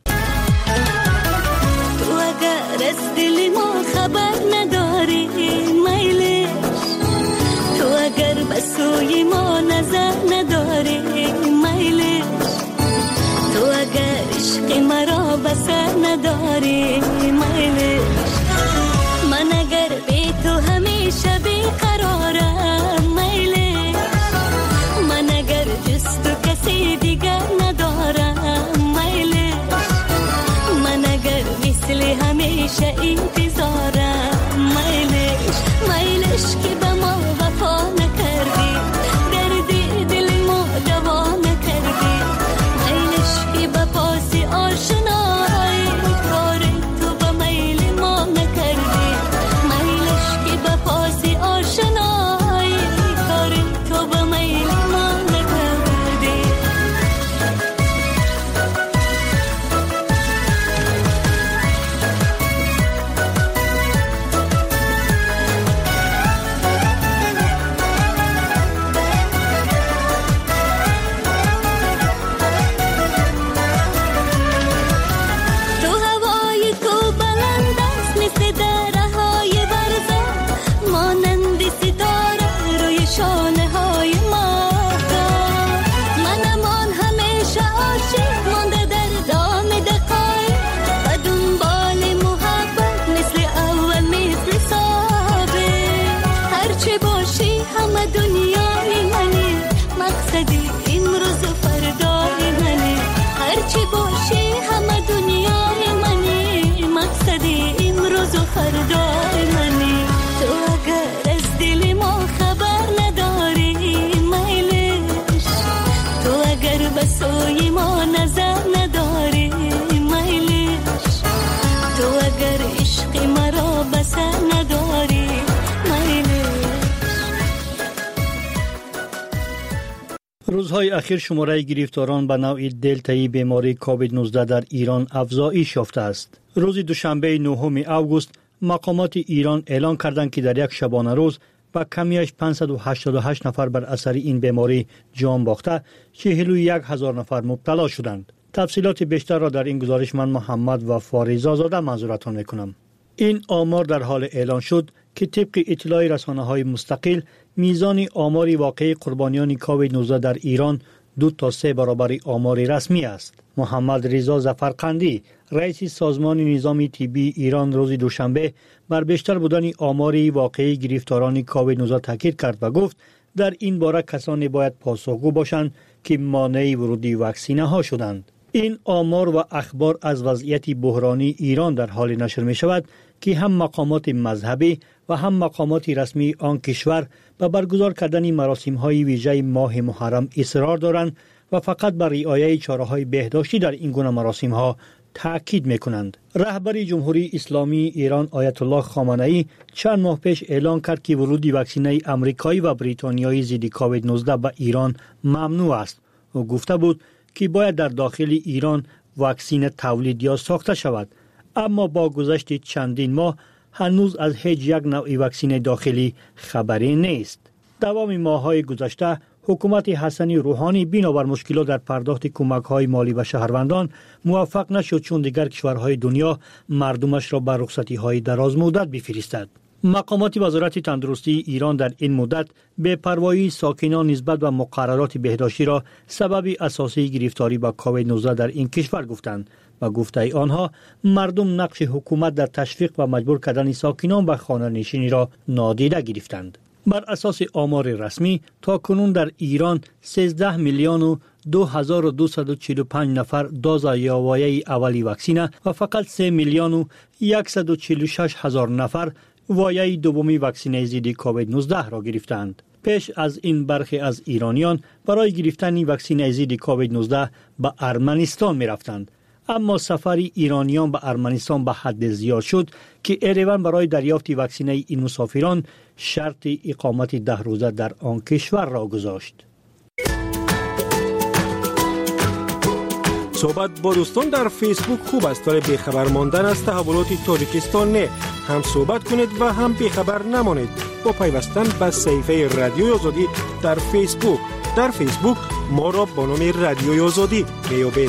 تو اگر از دل ما خبر نداری میلش، تو اگر به سوی ما نظر نداری میلش، تو اگر عشق مرا بسر نداری میلش، من اگر بی تو همیشه بیقرارم میلش، من اگر جز تو کسی دیگر ندارم میلش، من اگر مثل همیشه انتظارم میلش، میلش که به ما وفا نکردی، دردی دل ما دوا نکردی، میلش که به پاس آشنایی کار تو روزهای اخیر شماره گرفتاران به نوع دلتایی بیماری کووید 19 در ایران افزایش یافته است. روز دوشنبه 9 اوگوست مقامات ایران اعلام کردند که در یک شبانه روز با کمیش 588 نفر بر اثر این بیماری جان باخته، 41,000 نفر مبتلا شدند. تفصیلات بیشتر را در این گزارش من محمد و فاریزا زاده منظورتان میکنم. این آمار در حال اعلان شد که طبق اطلاع رسانه‌های مستقل میزان آمار واقعی قربانیان کووید 19 در ایران 2 تا 3 برابر آمار رسمی است. محمد رضا ظفرقندی رئیس سازمان نظام طبی ایران روز دوشنبه بر بیشتر بودن آمار واقعی گرفتاران کووید 19 تاکید کرد و گفت در این باره کسانی باید پاسخگو باشند که مانع ورودی واکسینه ها شدند. این آمار و اخبار از وضعیت بحرانی ایران در حال نشر می شود که هم مقامات مذهبی و هم مقامات رسمی آن کشور به برگزار کردن مراسم های ویژه ماه محرم اصرار دارند و فقط بر رعایت چاره‌های بهداشتی در این گونه مراسم ها تاکید میکنند. رهبر جمهوری اسلامی ایران آیت الله خامنه‌ای چند ماه پیش اعلان کرد که ورودی واکسینه آمریکایی و بریتانیایی ضد کووید 19 به ایران ممنوع است. او گفته بود که باید در داخل ایران واکسین تولید یا ساخته شود، اما با گذشت چندین ماه هنوز از هیچ یک نوع واکسین داخلی خبری نیست. دوام ماه‌های گذشته حکومت حسن روحانی بنابر مشکلات در پرداخت کمک‌های مالی به شهروندان موفق نشد، چون دیگر کشورهای دنیا مردمش را به رخصتی‌های دراز مدت بفرستد. مقامات وزارت تندرستی ایران در این مدت به پروایی ساکنان نسبت به مقررات بهداشتی را سبب اساسی گرفتاری با کووید 19 در این کشور گفتند و گفته آنها مردم نقش حکومت در تشویق و مجبور کردن ساکنان به خانه نشینی را نادیده گرفتند. بر اساس آمار رسمی تا کنون در ایران 13 میلیون و 2245 نفر دوز یاوایی اولی واکسینه و فقط 3 میلیون و 146 هزار نفر وایه دومی واکسینه ضد کووید 19 را گرفتند. پیش از این برخی از ایرانیان برای گرفتن واکسینه ضد کووید 19 به ارمنستان می رفتند، اما سفر ایرانیان به ارمنستان به حد زیاد شد که ایروان برای دریافت واکسینه این مسافران شرط اقامت 10 روزه در آن کشور را گذاشت. صحبت با دوستان در فیسبوک خوب است، ولی بیخبر ماندن از تحولات تاجیکستان نه. هم صحبت کنید و هم بیخبر نمانید با پیوستن به صفحه رادیوی آزادی در فیسبوک. در فیسبوک ما را با نام رادیوی آزادی بیابید.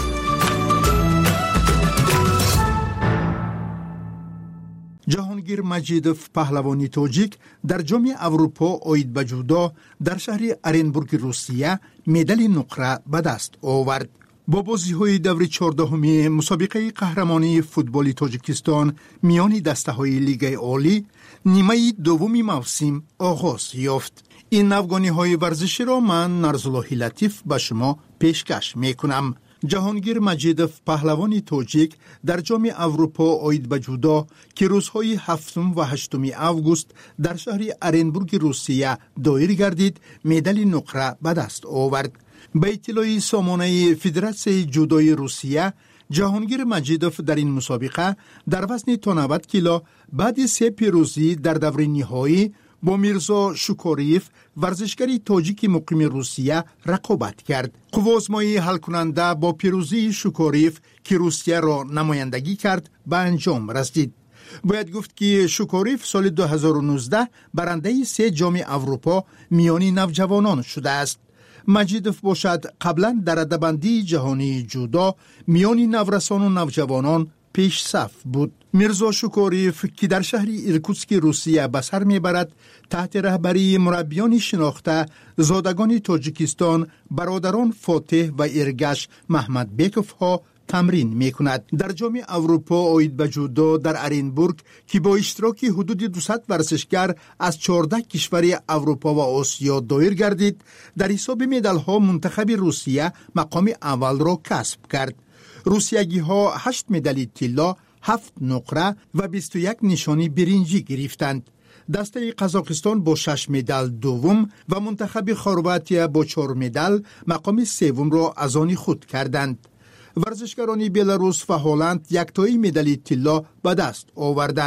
جهانگیر مجیدوف پهلوانی تاجیک در جام اروپا عاید به جودو در شهر ارنبورگ روسیه مدال نقره به دست آورد. با بازی‌های دور 14 مسابقه قهرمانی فوتبال تاجیکستان میان دسته‌های لیگ عالی نیمه دوم موسم آغاز یافت. این افغانی‌های ورزشی را من نرزالله لطیف به شما پیشکش می‌کنم. جهانگیر مجیدوف پهلوانی تاجیک در جام اروپا عاید به جودو که روزهای 7 و 8 اوگوست در شهر ارنبورگ روسیه دایر گردید مدال نقره به دست آورد. به اطلاع سامانه فدراسیون جودوی روسیه، جهانگیر مجیدوف در این مسابقه در وزن تا 90 کیلو بعد 3 پیروزی در دور نهایی با میرزا شوکوریف ورزشکاری تاجیک مقیم روسیه رقابت کرد. قوازمایی حل کننده با پیروزی شوکوریف که روسیه را نمایندگی کرد به انجام رسید. باید گفت که شوکوریف سال 2019 برنده 3 جام اروپا میان نوجوانان شده است. مجیدوف باشد قبلا در رده‌بندی جهانی جودو میان نورسان و نوجوانان پیش صف بود. میرزا شوکوریف که در شهر ایرکوتسک روسیه به سر میبرد تحت رهبری مربیان شناخته زادگان تاجیکستان برادران فاتح و ایرگش محمد بیکوف ها تمرین میکند. در جام اروپا عاید به جودو در ارنبورگ که با اشتراک حدود 200 ورزشگر از 14 کشور اروپا و آسیا دایر گردید، در حساب مدال ها منتخب روسیه مقام اول را کسب کرد. روسیگی ها 8 مدال طلا، 7 نقره و 21 نشانی برنجی گرفتند. دسته قزاقستان با 6 مدال دوم و منتخب خرواتیا با 4 مدال مقام سوم را از آن خود کردند. ورزشکاران بلاروس و هلند یکتایی مدال طلا به دست آوردند.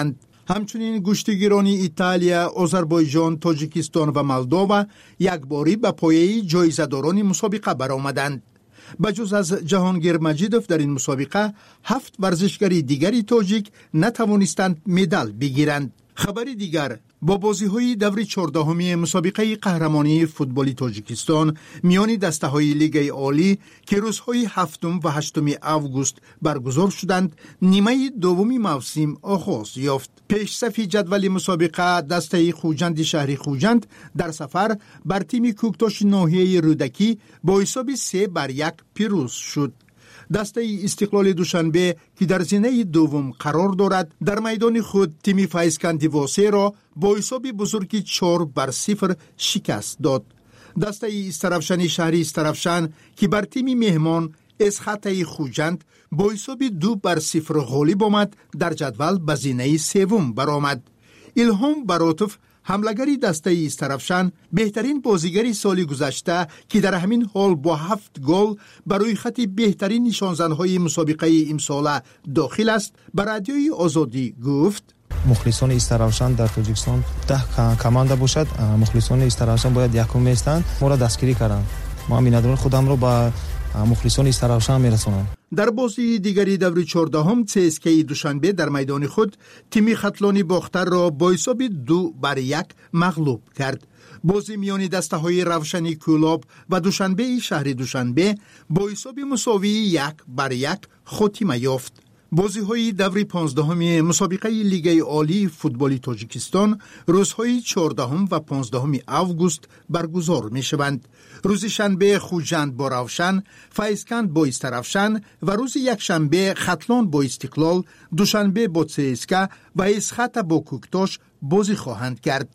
همچنین گشتیگیران ایتالیا، آذربایجان، تاجیکستان و مولداوا یکباری به پایه جایزه‌داران مسابقه برآمدند. بجز از جهانگیر مجیدوف در این مسابقه 7 ورزشکاری دیگری تاجیک نتوانستند مدال بگیرند. خبری دیگر، با بازی‌های دور 14 مسابقه قهرمانی فوتبالی تاجیکستان میان دسته‌های لیگ عالی که روزهای 7 و 8 آگوست برگزار شدند، نیمه دوم موسم آغاز یافت. پیشصف جدول مسابقه دسته خوجند شهری خوجند در سفر بر تیم کوکتاش ناحیه رودکی با حساب 3-1 پیروز شد. دسته استقلال دوشنبه که در زینه دوم قرار دارد در میدان خود تیم فیضکند واسه را با حساب بزرگی 4-0 شکست داد. دسته استرفشن شهری استرفشن که بر تیم مهمان اسخط خوجند با حساب 2-0 غالب آمد در جدول به زینه سوم برآمد. الهام براتوف حملگری دسته استرفشن بهترین بازیگری سال گذشته که در همین حال با 7 گل برای خط بهترین نشانزنهای مسابقه امسال داخل است، به رادیوی آزادی گفت: مخلصان استرفشن در تاجیکستان 10 کمانده باشد، مخلصان استرفشن باید یکم میستند، ما را دستگیری کردند. ما مینداریم خودم را با مخلصان استرفشن میرسونم. در بازی دیگری دور 14 CSKA دوشنبه در میدان خود تیم خطلانی باختر را با حساب 2-1 مغلوب کرد. بازی میان دسته‌های روشنی کولاب و دوشنبه شهری دوشنبه با حساب مساوی 1-1 خاتمه یافت. بازی‌های دور 15 مسابقه لیگ عالی فوتبالی تاجیکستان روزهای 14 و 15 آگوست برگزار می‌شوند. روز شنبه خوجند با روشن، فیضکند با استرفشن و روز یکشنبه خطلان با استقلال، دوشنبه با CSKA و اسخط با کوکتاش بازی خواهند کرد.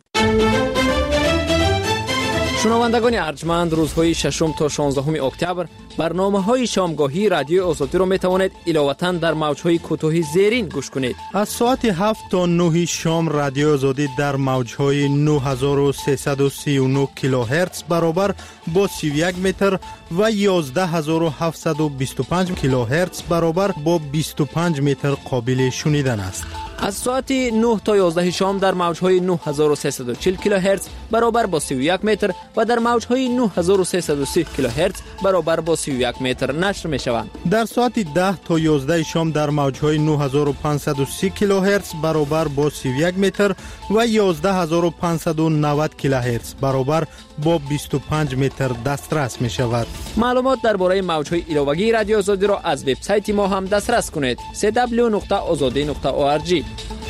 شنوندگان ارجمند، روزهای 6 تا 16 اکتبر برنامه‌های شامگاهی رادیو آزادی را می‌توانید علاوه‌اً در موج‌های کوتاه زیرین گوش کنید. از ساعت 7 تا 9 شام رادیو آزادی در موج‌های 9339 کیلوهرتز برابر با 31 متر و 11725 کیلوهرتز برابر با 25 متر قابل شنیدن است. از ساعت 9 تا 11 شام در موج‌های 9340 کیلوهرتز برابر با 31 متر و در موج‌های 9330 کیلوهرتز برابر با 31 متر نشر می‌شوند. در ساعت 10 تا 11 شام در موج‌های 9530 کیلوهرتز برابر با 31 متر و 11590 کیلوهرتز برابر با 25 متر دسترس می‌شود. معلومات درباره موج‌های علاوه‌ای رادیو آزادی را از وبسایت ما هم دسترس کنید: www.azadi.org.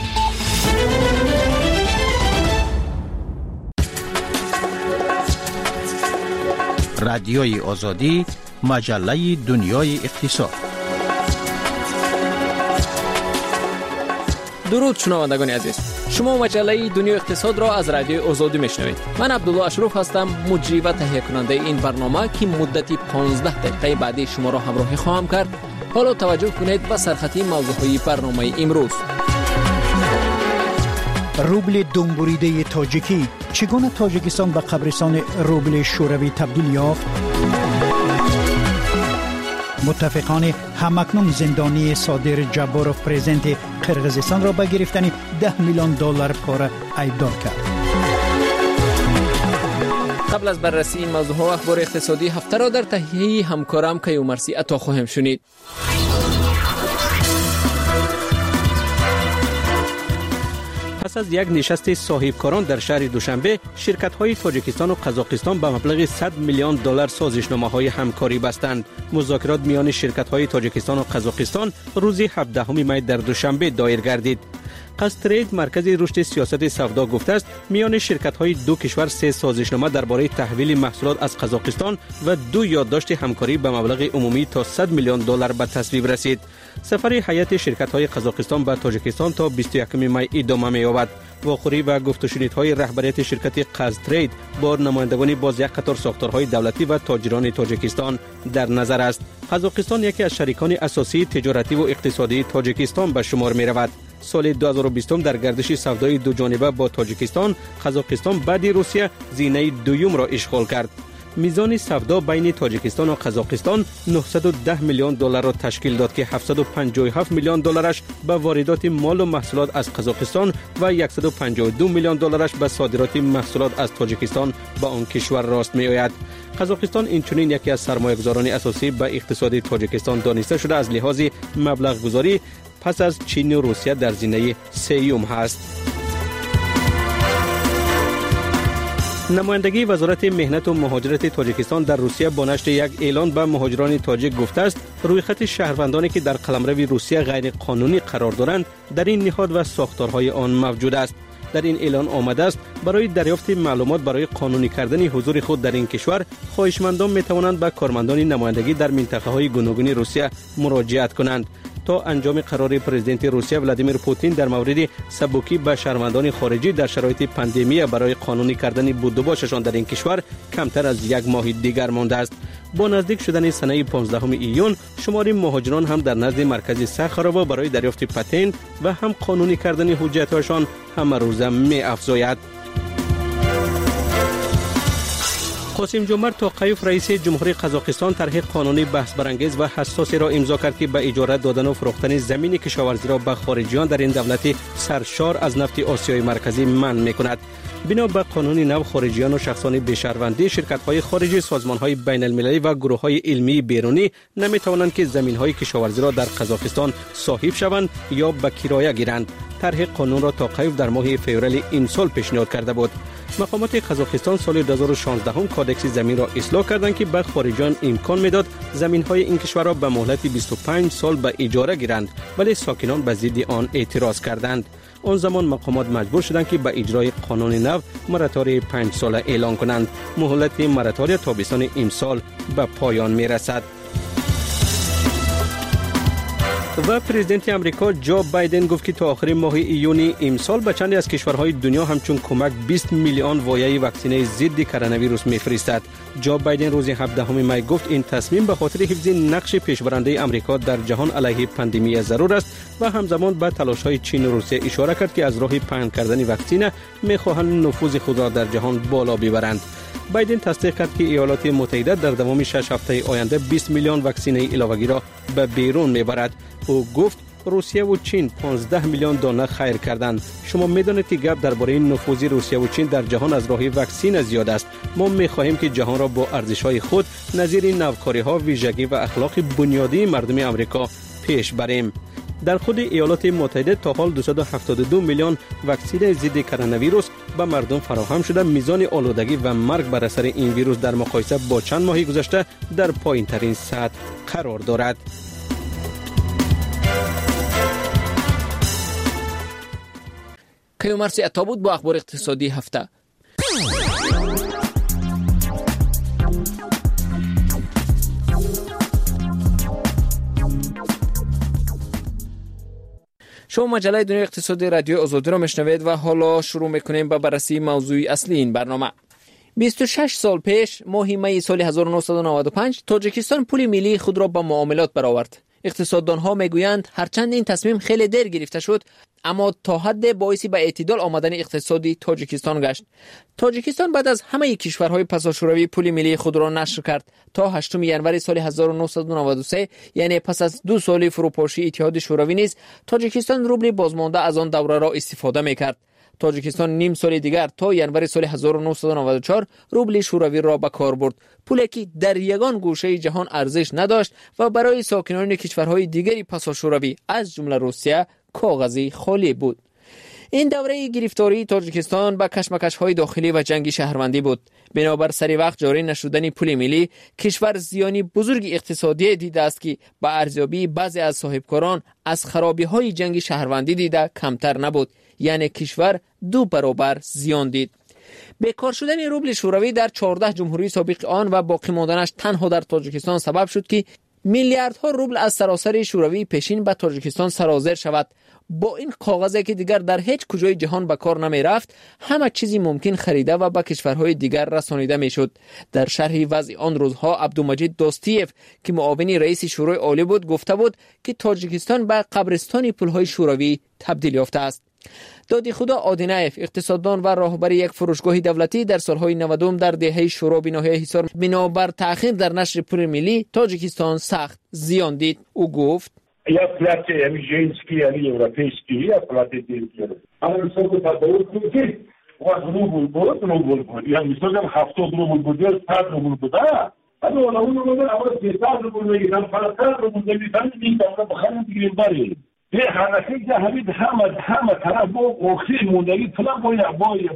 رادیوی آزادی، مجله دنیای اقتصاد. درود شنوندگان عزیز، شما مجله دنیای اقتصاد را از رادیوی آزادی میشنوید. من عبدالله اشرف هستم، مجری و تهیه کننده این برنامه که مدتی 15 دقیقه بعدی شما را همراهی خواهم کرد. حالا توجه کنید به سرخطی موضوعهای برنامه امروز. روبل دنبوریده تاجیکی، چگونه تاجیکستان به قبرستان روبل شوروی تبدیل یافت؟ متفقان همکنون زندانی صادر جباروف پرزیدنت قرقیزستان را به گرفتن $10 میلیون پاره ایدار کرد. قبل از بررسی این موضوع و اخبار اقتصادی هفته را در تهیه همکارم کیومرسی عطا خواهم شنید. پس از یک نشست صاحبکاران در شهر دوشنبه، شرکت‌های تاجیکستان و قزاقستان به مبلغ $100 میلیون سازشنامه‌های همکاری بستند. مذاکرات میان شرکت‌های تاجیکستان و قزاقستان روز 17 می در دوشنبه دایر گردید. قصترید مرکز رشد سیاست سودا گفته است میان شرکت‌های دو کشور 3 سازشنامه درباره تحویل محصولات از قزاقستان و 2 یادداشت همکاری به مبلغ عمومی تا $100 میلیون به تصویب رسید. سفر هیئت شرکت‌های قزاقستان به تاجیکستان تا 21 می ادامه می‌یابد. واخوری و گفت و شنیدهای رهبریت شرکت قزترید با نمایندگان باز یک قطار ساختارهای دولتی و تاجران تاجیکستان در نظر است. قزاقستان یکی از شریکان اساسی تجارتی و اقتصادی تاجیکستان به شمار می‌رود. سال 2020 در گردش سودای دو جانبه با تاجیکستان، قزاقستان بعد روسیه زینه دوم را اشغال کرد. میزان سودا بین تاجیکستان و قزاقستان 910 میلیون دلار را تشکیل داد که 757 میلیون دلارش به واردات مال و محصولات از قزاقستان و 152 میلیون دلارش به صادرات محصولات از تاجیکستان به آن کشور راست می آید. قزاقستان اینچنین یکی از سرمایه‌گذاران اساسی به اقتصاد تاجیکستان دانسته شده از لحاظ مبلغ گذاری پس از چین و روسیه در زینه سوم هست. نمایندگی وزارت مهنت و مهاجرت تاجیکستان در روسیه با نشر یک اعلان به مهاجران تاجیک گفته است روی خط شهروندانی که در قلمرو روسیه غیر قانونی قرار دارند در این نهاد و ساختارهای آن موجود است. در این اعلان آمده است برای دریافت معلومات برای قانونی کردن حضور خود در این کشور خواهشمندان می توانند به کارمندان نمایندگی در منطقه‌های گوناگون روسیه مراجعت کنند تا انجام قرار پرزیدنت روسیه ولادیمیر پوتین در مورد سبکی به شهروندان خارجی در شرایط پاندمی برای قانونی کردن بود و باششان در این کشور کمتر از یک ماه دیگر مانده است. با نزدیک شدن سنه 15 ایون شمار مهاجران هم در نزد مرکز سخرابه برای دریافت پتنت و هم قانونی کردن حجت‌هایشان همه روزه می افزاید. قاسم جمعت توقیف رئیس جمهوری قزاقستان طرح قانونی بحث برانگیز و حساسی را امضا کرد که به اجاره دادن و فروختن زمین کشاورزی را به خارجیان در این دولت سرشار از نفت آسیای مرکزی منع می‌کند. بنا به قانون نو خارجیان و شخصان بی‌شهروندی شرکت‌های خارجی، سازمان‌های بین‌المللی و گروه‌های علمی بیرونی نمی‌توانند که زمین‌های کشاورزی را در قزاقستان صاحب شوند یا به کرایه گیرند. طرح قانون را توقیف در ماه فوریه این سال پیشنهاد کرده بود. مقامات قزاقستان سال 2016 کودکس زمین را اصلاح کردند که به خارجیان امکان میداد زمین‌های این کشور را به مهلت 25 سال به اجاره گیرند، ولی ساکنان به ضد آن اعتراض کردند. آن زمان مقامات مجبور شدند که به اجرای قانون نو مراتوری 5 ساله اعلان کنند. مهلت مراتوری تابستان امسال به پایان میرسد. و پرزیدنت امریکا جو بایدن گفت که تا آخر ماه ایون امسال به چندی از کشورهای دنیا همچون کمک 20 میلیون وایه واکسینه ضد کرونا ویروس میفرستد. جو بایدن روز 17 می گفت این تصمیم به خاطر حفظ نقش پیشبرنده امریکا در جهان علیه پاندمی ضرور است و همزمان به تلاش‌های چین و روسیه اشاره کرد که از راه پهن کردن واکسینه می‌خواهند نفوذ خود را در جهان بالا ببرند. بایدن تصدیق کرد که ایالات متحده در دوام 6 هفته آینده 20 میلیون واکسینه علاوه‌ای را به بیرون میبرد. او گفت روسیه و چین 15 میلیون دانه خیر کردند. شما میدانید که گپ درباره نفوذ روسیه و چین در جهان از راه واکسین زیاد است. ما می‌خواهیم که جهان را با ارزش‌های خود نظیر نوکاری‌ها، ویژگی و اخلاق بنیادی مردم آمریکا پیش بریم. در خود ایالات متحده تا حال 272 میلیون واکسن ضد کرونا ویروس به مردم فراهم شده. میزان آلودگی و مرگ بر اثر این ویروس در مقایسه با چند ماه گذشته در پایین‌ترین سطح قرار دارد. کیومرث عطا بود با اخبار اقتصادی هفته. شما مجله دنیای اقتصادی رادیو آزادی را میشنوید و حالا شروع میکنیم با بررسی موضوع اصلی این برنامه. 26 سال پیش ماه می سال 1995 تاجیکستان پول ملی خود را با معاملات برآورد. اقتصاددانها میگویند هرچند این تصمیم خیلی دیر گرفته شد اما تا حد باعث به اعتدال آمدن اقتصادی تاجیکستان گشت. تاجیکستان بعد از همه کشورهای پساشوروی پول ملی خود را نشر کرد تا 8 ژانویه سال 1993 یعنی پس از 2 سال فروپاشی اتحاد شوروی نیز تاجیکستان روبل بازمانده از آن دوره را استفاده میکرد. تاجیکستان نیم سال دیگر تا ژانویه سال 1994 روبل شوروی را به کار برد، پولی که در یگان گوشه جهان ارزش نداشت و برای ساکنان کشورهای دیگری پساشوروی از جمله روسیه کاغذی خالی بود. این دوره گرفتاری تاجیکستان با کشمکش‌های داخلی و جنگ شهروندی بود. بنابر سری وقت جاری نشدن پول ملی، کشور زیانی بزرگ اقتصادی دیده است که با ارزیابی بعضی از صاحبکاران از خرابی‌های جنگ شهروندی دیده کمتر نبود، یعنی کشور 2 برابر زیان دید. بیکار شدن روبل شوروی در 14 جمهوری سابق آن و باقی ماندنش تنها در تاجیکستان سبب شد که میلیاردها روبل از سراسر شوروی پیشین به تاجیکستان سرازیر شود. با این کاغذی که دیگر در هیچ کجای جهان به کار نمی رفت، همه چیزی ممکن خریده و به کشورهای دیگر رسانیده می شد. در شرح وضع آن روزها عبدالمجید دوستیف که معاون رئیس شورای عالی بود گفته بود که تاجیکستان به قبرستان پولهای شوروی تبدیل یافته است. دادی خدا آدینایف اقتصاددان و راهبر یک فروشگاه دولتی در سالهای 90 در دهه شورابی ناحیه حصار بنابر تأخیر در نشر پول ملی تاجیکستان سخت زیان دید. او گفت Я платил, я женский, я европейский, я платил деньги. А на высокую подборку здесь у вас рубль будет. Я не сказал, 70 рубль будет, 100 рубль будет, да? А ну, на уровне, а вот 10 рубль, там 50 рубль, там не там, баханы грибари. Я ханахи, я хамид, хама, тараб, охи, мундали, флаг, боя,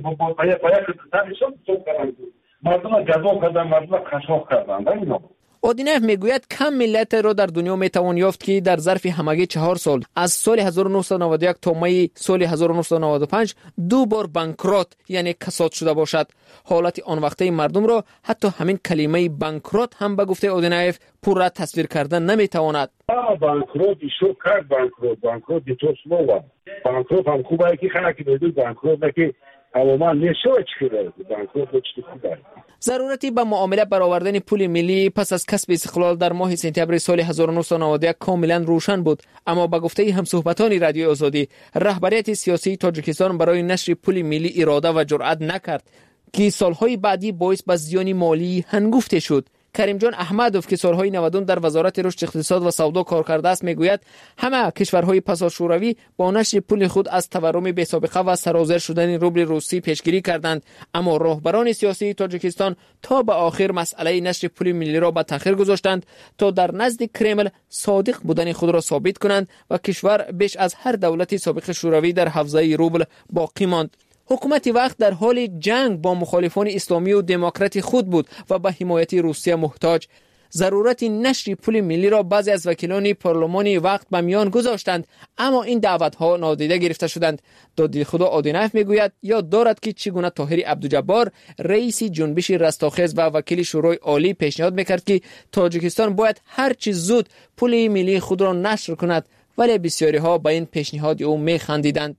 там еще все каранты. Мардума гадо кадан, мардума кашох кадан, да, не آدینایف میگوید کم ملت را در دنیا میتوان یافت که در ظرف همگی 4 سال از سال 1991 تا می سال 1995 2 بار بانکرات یعنی کساد شده باشد. حالت آن وقته مردم را حتی همین کلمه بانکرات هم به گفته آدینایف پورا تصویر کردن نمیتواند. بانکرات شو کرد بانکرات تو سلوه بانکرات هم خوبه که خلقی بدون بانکرات که اما نشوه چکره بانکرات چی خوبه. ضرورتی به معامله برآوردن پول ملی پس از کسب استقلال در ماه سپتامبر سال 1991 کاملا روشن بود، اما به گفته همصحبتان رادیوی آزادی رهبریت سیاسی تاجیکستان برای نشر پول ملی اراده و جرأت نکرد که سالهای بعدی باعث به زیان مالی هنگفته شد. کریم جان احمدوف که سالهای 90 در وزارت رشد اقتصاد و سودا کار کرده است میگوید همه کشورهای پسا شوروی با نشر پول خود از تورم بی‌سابقه و سرازیر شدن روبل روسی پیشگیری کردند، اما راهبران سیاسی تاجیکستان تا به آخر مسئله نشر پول ملی را به تأخیر گذاشتند تا در نزد کرمل صادق بودن خود را ثابت کنند و کشور بیش از هر دولت سابق شوروی در حوزه روبل باقی ماند. حکومت وقت در حال جنگ با مخالفان اسلامی و دموکرات خود بود و به حمایت روسیه محتاج. ضرورت نشر پول ملی را بعضی از وکیلان پارلمانی وقت به میان گذاشتند، اما این دعوت‌ها نادیده گرفته شدند. دادی خدا آدینایف میگوید یاد دارد که چگونه طاهر عبدالجبار رئیس جنبش رستاخیز و وکیل شورای عالی پیشنهاد میکرد که تاجیکستان باید هر چه زود پول ملی خود را نشر کند، ولی بسیاری ها به این پیشنهاد او میخندیدند.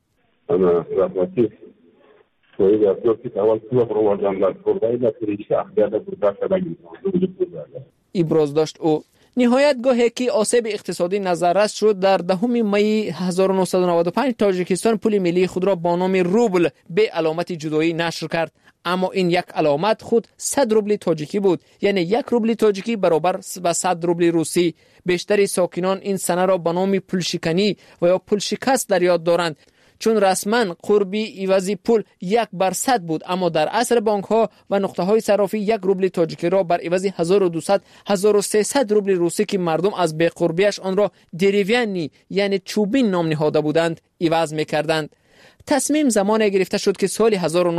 ابراز داشت او. نهایت گاهی که آسیب اقتصادی نظررس شد در 10 می 1995 تاجیکستان پول ملی خود را با نام روبل به علامت جدایی نشر کرد، اما این یک علامت خود 100 روبل تاجیکی بود، یعنی 1 روبل تاجیکی برابر به 100 روبل روسی. بیشتر ساکنان این سنه را به نام پولشکنی و یا پول شکست در یاد دارند، چون رسما قربی عوضی پول 1/100 بود، اما در عصر بانک ها و نقطه های صرافی 1 روبل تاجیکی را بر عوض 1200 1300 روبل روسی که مردم از بی قربیش آن را دریویانی یعنی چوبین نام نهاده بودند عوض می‌کردند. تصمیم زمانی گرفته شد که سال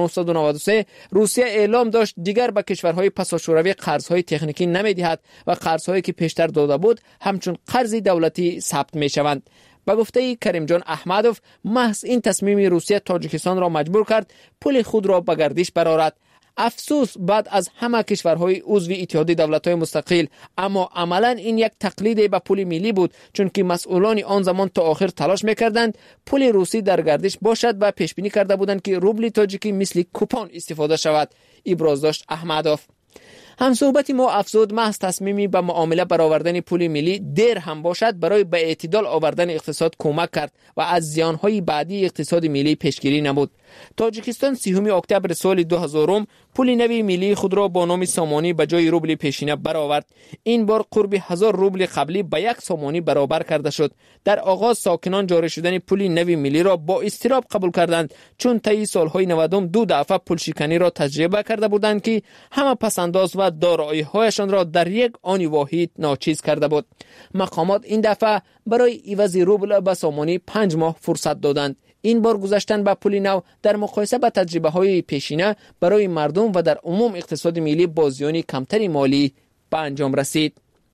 1993 روسیه اعلام داشت دیگر به کشورهای پسا شوروی قرضهای تکنیکی نمی‌دهد و قرضهایی که پیشتر داده بود همچون قرض دولتی ثبت می‌شوند. با گفته کریم جان احمدوف محض این تصمیم روسیه تاجیکستان را مجبور کرد پول خود را به گردش برآورد. افسوس بعد از همه کشورهای عضو اتحاد دولت‌های مستقل، اما عملاً این یک تقلید به پول ملی بود، چون که مسئولان آن زمان تا آخر تلاش می‌کردند پول روسی در گردش باشد و پیش بینی کرده بودند که روبل تاجیکی مثل کوپن استفاده شود. ابراز داشت احمدوف. هم صحبت ما افزود محض تصمیمی به معامله برآوردن پول ملی دیر هم باشد برای به اعتدال آوردن اقتصاد کمک کرد و از زیانهای بعدی اقتصاد ملی پیشگیری نمود. تاجیکستان 30 اکتبر سال 2000 پول نوی ملی خود را با نام سامانی به جای روبل پیشینه برآورد. این بار قرب 1000 روبل قبلی به 1 سامانی برابر کرده شد. در آغاز ساکنان جاری شدن پول نوی ملی را با اضطراب قبول کردند، چون طی سالهای 90 2 دفعه پول شکنی را تجربه کرده بودند که همه پسنداز و دارایی‌هایشان را در یک آن واحد ناچیز کرده بود. مقامات این دفعه برای عوض روبل به سامانی 5 ماه فرصت دادند. این بار گذاشتن به پول نو در مقایسه با تجربه‌های پیشینه برای مردم و در عموم اقتصاد ملی با زیان کمتری مالی به انجام رسید.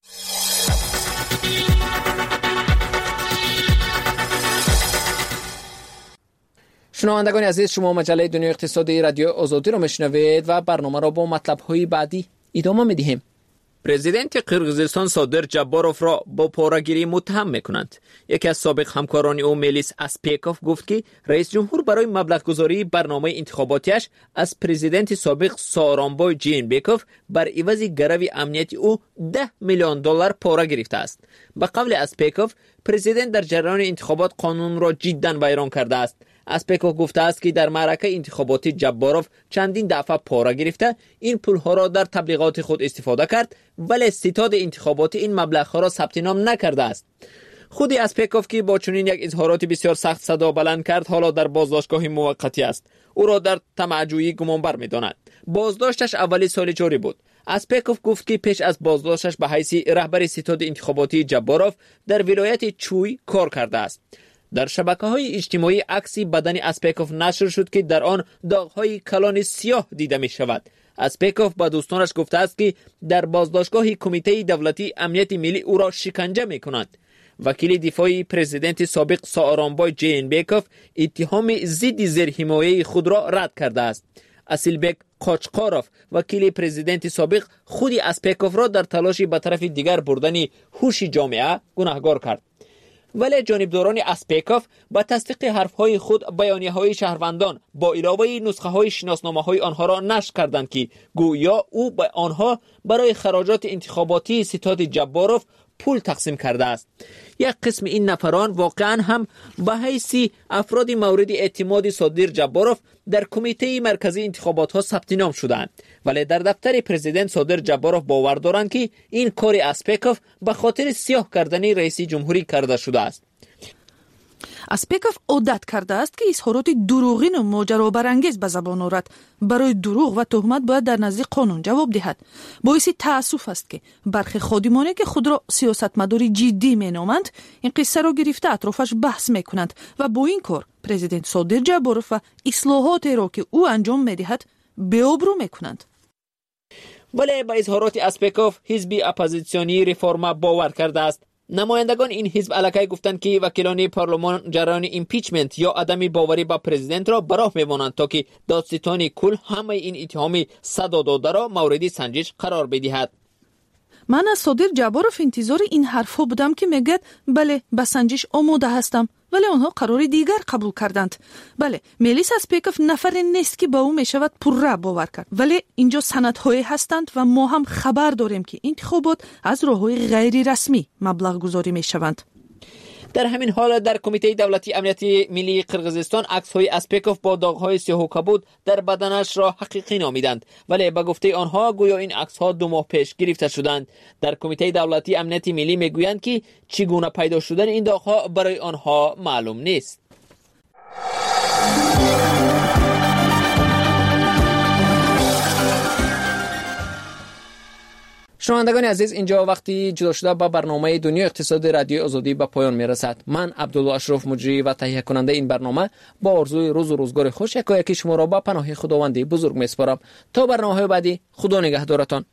شنوندگان عزیز، شما مجله دنیای اقتصادی رادیو آزادی را میشنوید و برنامه را با مطلب‌های بعدی ادامه می‌دهیم. پرزیدنت قرقیزستان صادر جباروف را با پاره‌گیری متهم می‌کنند. یکی از سابق همکاران او میلیس اسپیکوف گفت که رئیس جمهور برای مبلغ‌گذاری برنامه انتخاباتیش از پرزیدنت سابق سارانبای جینبکوف بر عوض گرو امنیتی او $10 میلیون پاره گرفته است. به قول اسپیکوف پرزیدنت در جریان انتخابات قانون را جداً ویران کرده است. اسپکوف گفته است که در معرکه انتخاباتی جباروف چندین دفعه پاره گرفته این پولها را در تبلیغات خود استفاده کرد، ولی ستاد انتخاباتی این مبلغ را ثبت نام نکرده است. خود اسپکوف که با چنین یک اظهارات بسیار سخت صدا بلند کرد حالا در بازداشتگاه موقتی است. او را در طمع‌جویی گمانبر می‌داند. بازداشتش اولی سال جاری بود. اسپکوف گفت که پیش از بازداشتش به حیث رهبر ستاد انتخاباتی جباروف در ولایت چوی کار کرده است. در شبکه‌های اجتماعی عکسی بدن اسپکوف نشر شد که در آن داغ‌های کلان سیاه دیده می‌شود. اسپکوف به دوستانش گفته است که در بازداشتگاه کمیته دولتی امنیت ملی او را شکنجه می‌کنند. وکیل دفاعی پرزیدنت سابق سارانبای جینبکوف اتهام ضد زیرحمایه خود را رد کرده است. اسیلبک قاچقاروف وکیل پرزیدنت سابق خود اسپکوف را در تلاش به طرف دیگر بردن هوش جامعه گناهکار کرد. ولی جانبداران اسپکوف با تصدیق حرفهای خود بیانیه‌های شهروندان با علاوه نسخه‌های شناسنامه‌های آنها را نشر کردند که گویا او به آنها برای خراجات انتخاباتی ستاد جباروف پول تقسیم کرده است. یک قسم این نفران واقعا هم به حیث افراد مورد اعتماد صادر جباروف در کمیته مرکزی انتخابات ها ثبت نام شدند، ولی در دفتر پرزیدنت صادر جباروف باور دارند که این کار اسپکوف به خاطر سیاه کردن رئیس جمهوری کرده شده است. اسپکوف عادت کرده است که اظهارات دروغین و ماجرابرانگیز به زبان آورد. برای دروغ و تهمت باید در نزد قانون جواب دهد. باعث تأسف است که برخی خادمانی که خود را سیاستمداری جدی مینامند این قصه را گرفته اطرافش بحث میکنند و با این کار پرزیدنت صادر جباروف و اصلاحاتی را که او انجام میدهد بی‌آبرو میکنند. ولی با اظهارات اسپکوف حزب اپوزیسیونی ریفورما باور کرده است. نمایندگان این حزب الکی گفتند که وکیلان پارلمان جریان ایمپیچمنت یا عدم باوری با پرزیدنت را براه می‌مانند تا که دادستان کل همه این اتهام صدا داده را مورد سنجش قرار بدهد. من از صادر جباروف انتظار این حرفها بودم که میگد بله به سنجش آماده هستم، ولی آنها قرار دیگر قبول کردند. بله میلیس اسپکوف نفر نیست که با او میشود پرره باور کرد، ولی اینجا سندهایی هستند و ما هم خبر داریم که انتخابات از راه‌های غیر رسمی مبلغ گذاری میشوند. در همین حال در کمیته دولتی امنیت ملی قرقیزستان عکس‌های اسپکوف با داغ‌های سیاه و کبود در بدنش را حقیقی نامیدند، ولی به گفته آنها گویا این عکس‌ها 2 ماه پیش گرفته شدند. در کمیته دولتی امنیت ملی میگویند که چگونه پیدا شدن این داغ‌ها برای آنها معلوم نیست. شنوندگان عزیز، اینجا وقتی جدا شده با برنامه دنیا اقتصاد رادیو آزادی به پایان میرسد. من عبدالله اشرف مجری و تهیه کننده این برنامه با آرزوی روز و روزگار خوش یکایکی شما را با پناه خداوند بزرگ میسپارم. تا برنامه‌های بعدی، خدا نگهدارتان.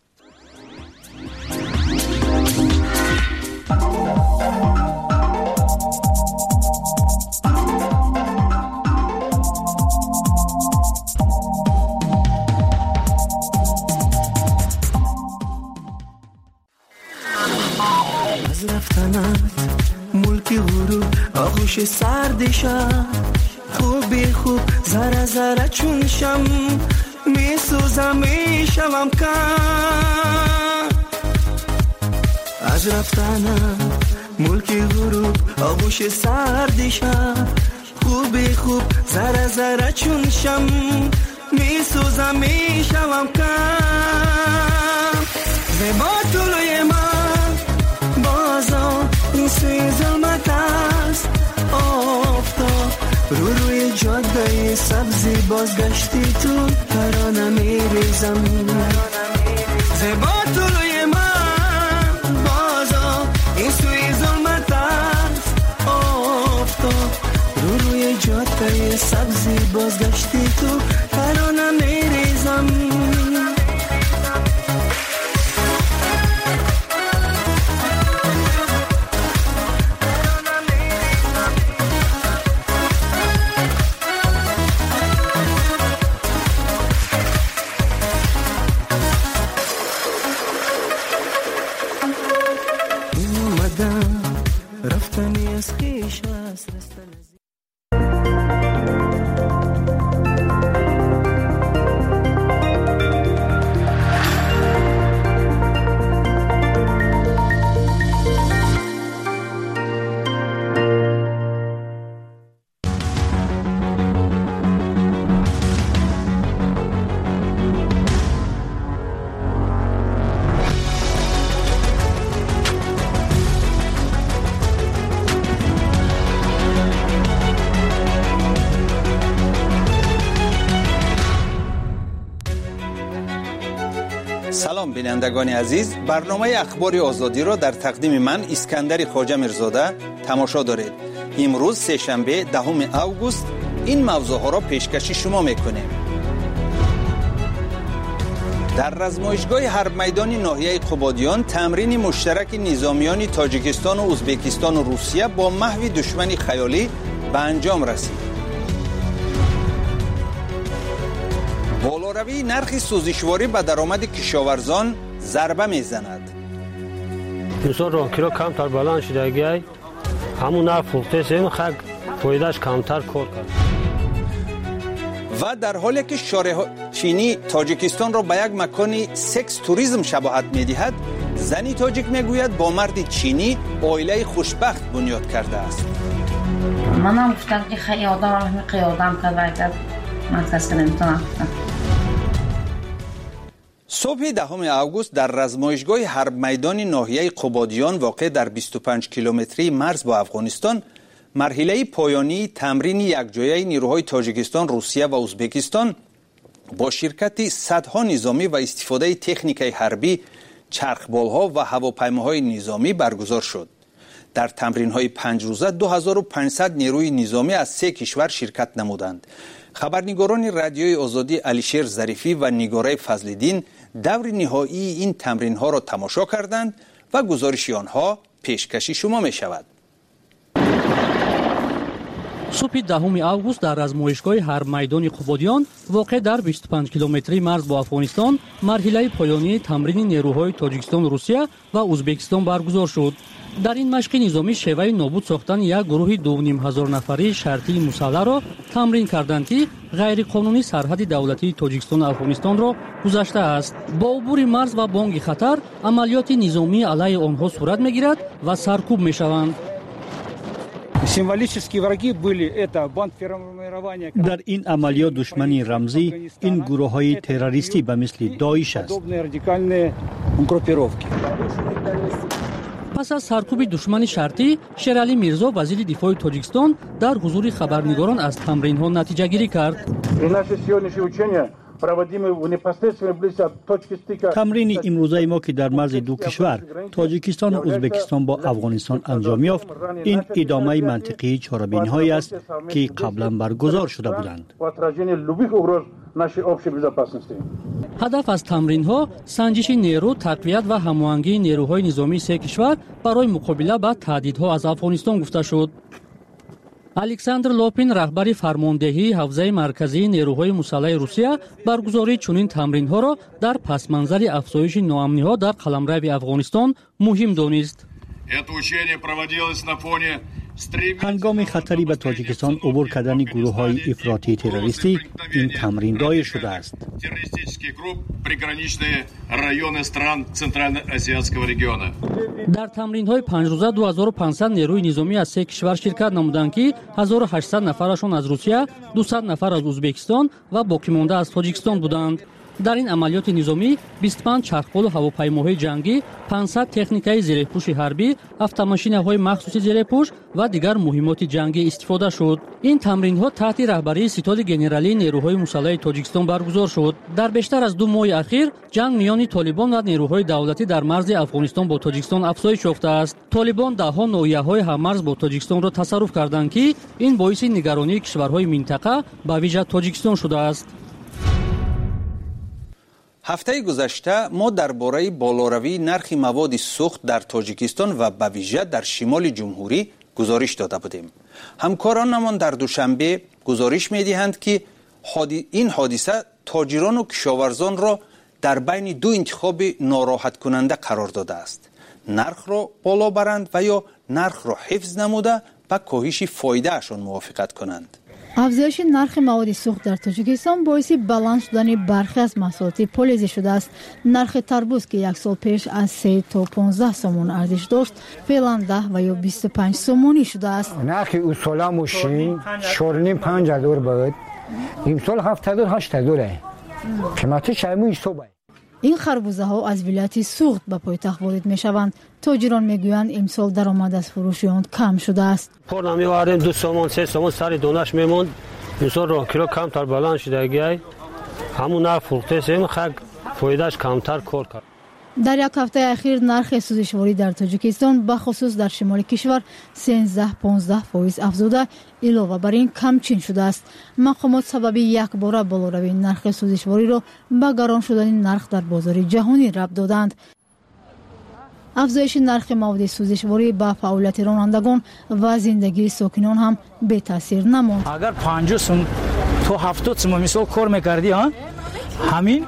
ملکی غروب آغوش سردشم خوبی خوب ذره ذره چون شم میسوزم میشوم کم از رفتنم ملکی غروب آغوش سردشم خوبی خوب ذره ذره چون شم میسوزم میشوم کم زیبا طلوی من بازا این سوی ظلمت است آفتاب روی جاده سبزی بازگشتی تو ترانه میریزم زیبا طلوی من بازا این سوی ظلمت است آفتاب روی جاده سبزی بازگشتی تو ترانه میریزم رفتنی از خیش است سلام بینندگان عزیز، برنامه اخبار آزادی را در تقدیم من اسکندر خواجه میرزاده تماشا دارید. امروز سه‌شنبه 10 اوگوست این موضوع ها را پیشکش شما میکنیم. در رزمایشگاه حرب میدانی ناحیه قبادیان تمرین مشترک نظامیان تاجیکستان و ازبکستان و روسیه با محو دشمن خیالی به انجام رسید. بالاروی نرخ سوزشواری به درآمد کشاورزان ضربه میزند. مثلا رو کیلو کمتر بلند شده گی همون نرخ فروخته سیم خگ فایدهش کمتر کار کرد. و در حالی که شارع چینی تاجیکستان را به یک مکان سکس توریسم شباهت می‌دهد، زنی تاجیک میگوید با مرد چینی عائله خوشبخت بنیاد کرده است. منم گفتم که خیلی آدم قیادم کرده من کسی نمیتونم. صبح 10 اوگوست در رزمایشگاه حرب میدانی ناحیه قبادیان واقع در 25 کیلومتری مرز با افغانستان مرحله پایانی تمرین یکجایی نیروهای تاجیکستان، روسیه و ازبکستان با شرکت صدها نظامی و استفاده تکنیک حربی، چرخبالها و هواپیماهای نظامی برگزار شد. در تمرین‌های 5 روزه 2500 نیروی نظامی از 3 کشور شرکت نمودند. خبرنگاران رادیوی آزادی علیشیر ظریفی و نگاره فضل‌الدین دور نهایی این تمرین‌ها را تماشا کردند و گزارش آنها پیشکش شما می‌شود. صبح 10 اوگوست در رزمایشگاه حرب میدانی قبادیان واقع در 25 کیلومتری مرز با افغانستان مرحله پایانی تمرین نیروهای تاجیکستان، روسیه و ازبکستان برگزار شد. در این مشق نظامی شیوه نابود ساختن یک گروه 2500 نفری شرطی مسلح را تمرین کردند که غیرقانونی سرحد دولتی تاجیکستان و افغانستان را گذشته است. با عبور مرز و بانگ خطر عملیات نظامی علیه آنها صورت میگیرد و سرکوب میشوند. در این عملیات دشمنی رمزی این گروه های تروریستی به مثل داعش است. پس از سرکوب دشمن شرطی، شیرعلی میرزا وزیر دفاع تاجیکستان در حضور خبرنگاران از تمرین ها نتیجه گیری کرد. تمرین امروزه ما که در مرز دو کشور تاجیکستان و ازبکستان با افغانستان انجام یافت، این ادامه منطقی چاره‌بینی هایی است که قبلا برگزار شده بودند. هدف از تمرین ها سنجش نیرو، تقویت و هماهنگی نیروهای نظامی 3 کشور برای مقابله با تهدیدها از افغانستان گفته شد. الکساندر لوپین رهبر فرماندهی حوزه مرکزی نیروهای مسلح روسیه برگزاری چنین تمرین‌ها را در پس منظر افزایش ناامنی‌ها در قلمرو افغانستان مهم دانست. هنگام خطری به تاجیکستان عبور کردن گروه‌های افراطی تروریستی این تمرین دایر شده است. در تمرین‌های 5 روزه 2500 نیروی نظامی از 3 کشور شرکت نمودند که 1800 نفرشان از روسیه، 200 نفر از ازبکستان و باقی مانده از تاجیکستان بودند. در این عملیات نظامی 25 چرخبال و هواپیماهای جنگی، 500 تکنیکای زیرپوش حربی، автомашинаҳои махсуси зерепӯш ва дигар муҳимоти ҷангӣ истифода шуд. ин тамринҳо таҳти раҳбарии ситоди генералии нерӯҳои мусаллаҳи тоҷикистон баргузор шуд. дар бештар аз 2 моҳи ахир ҷанг миёни толибон ва нерӯҳои давлатӣ дар марзи афғонистон бо тоҷикистон афзоиш ёфтааст. толибон даҳҳо ноҳияҳои ҳаммарз бо тоҷикистонро тасарруф карданд ки ин боиси нигаронии кишварҳои минтақа ба виҷа тоҷикистон шудааст. هفته گذشته ما درباره بالاروی نرخ مواد سوخت در تاجیکستان و به ویژه در شمال جمهوری گزارش داده بودیم. همکارانمان در دوشنبه گزارش می‌دهند که این حادثه تاجران و کشاورزان را در بین دو انتخاب ناراحت کننده قرار داده است: نرخ را بالا برند و یا نرخ را حفظ نموده به کاهش فایده اشان موافقت کنند. افزایش نرخ مواد سوخت در تاجیکستان باعث بلند شدن برخی از محصولات فلزی شده است. نرخ تربوز که یک سال پیش از 3 تا 15 سومون ارزش داشت، فعلا 10 و یا 25 سومونی شده است. نرخ اصولا ماشین 4.5 دلار بود. امسال 7-8 دلاره. قیمتش همون صبح. این خربوزه ها از ولایت سوخت به پایتخت وارد می شوند. تاجران میگویند امسال درآمد از فروش آن کم شده است. پرنا می‌آوریم 2 سومون 3 سومون سر دونش میموند. امسال رو کیلو کمتر بلند شده گی. همون نرخ فروخته سیم خگ فایدهش کمتر کار کرد. در یک هفته اخیر نرخ سوزشواری در تاجیکستان بخصوص در شمال کشور 13-15% افزوده، علاوه بر این کمچین شده است. مقامات سبب یک باره بالوروی نرخ سوزشواری را به گران شدن نرخ در بازار جهانی ربط دادند. افزایش نرخ مواد سوزشواری به فعالیت رانندگان و زندگی ساکنان هم بی تاثیر نماند. اگر 50 سوم تو 70 سوم مثال کار میکردی همین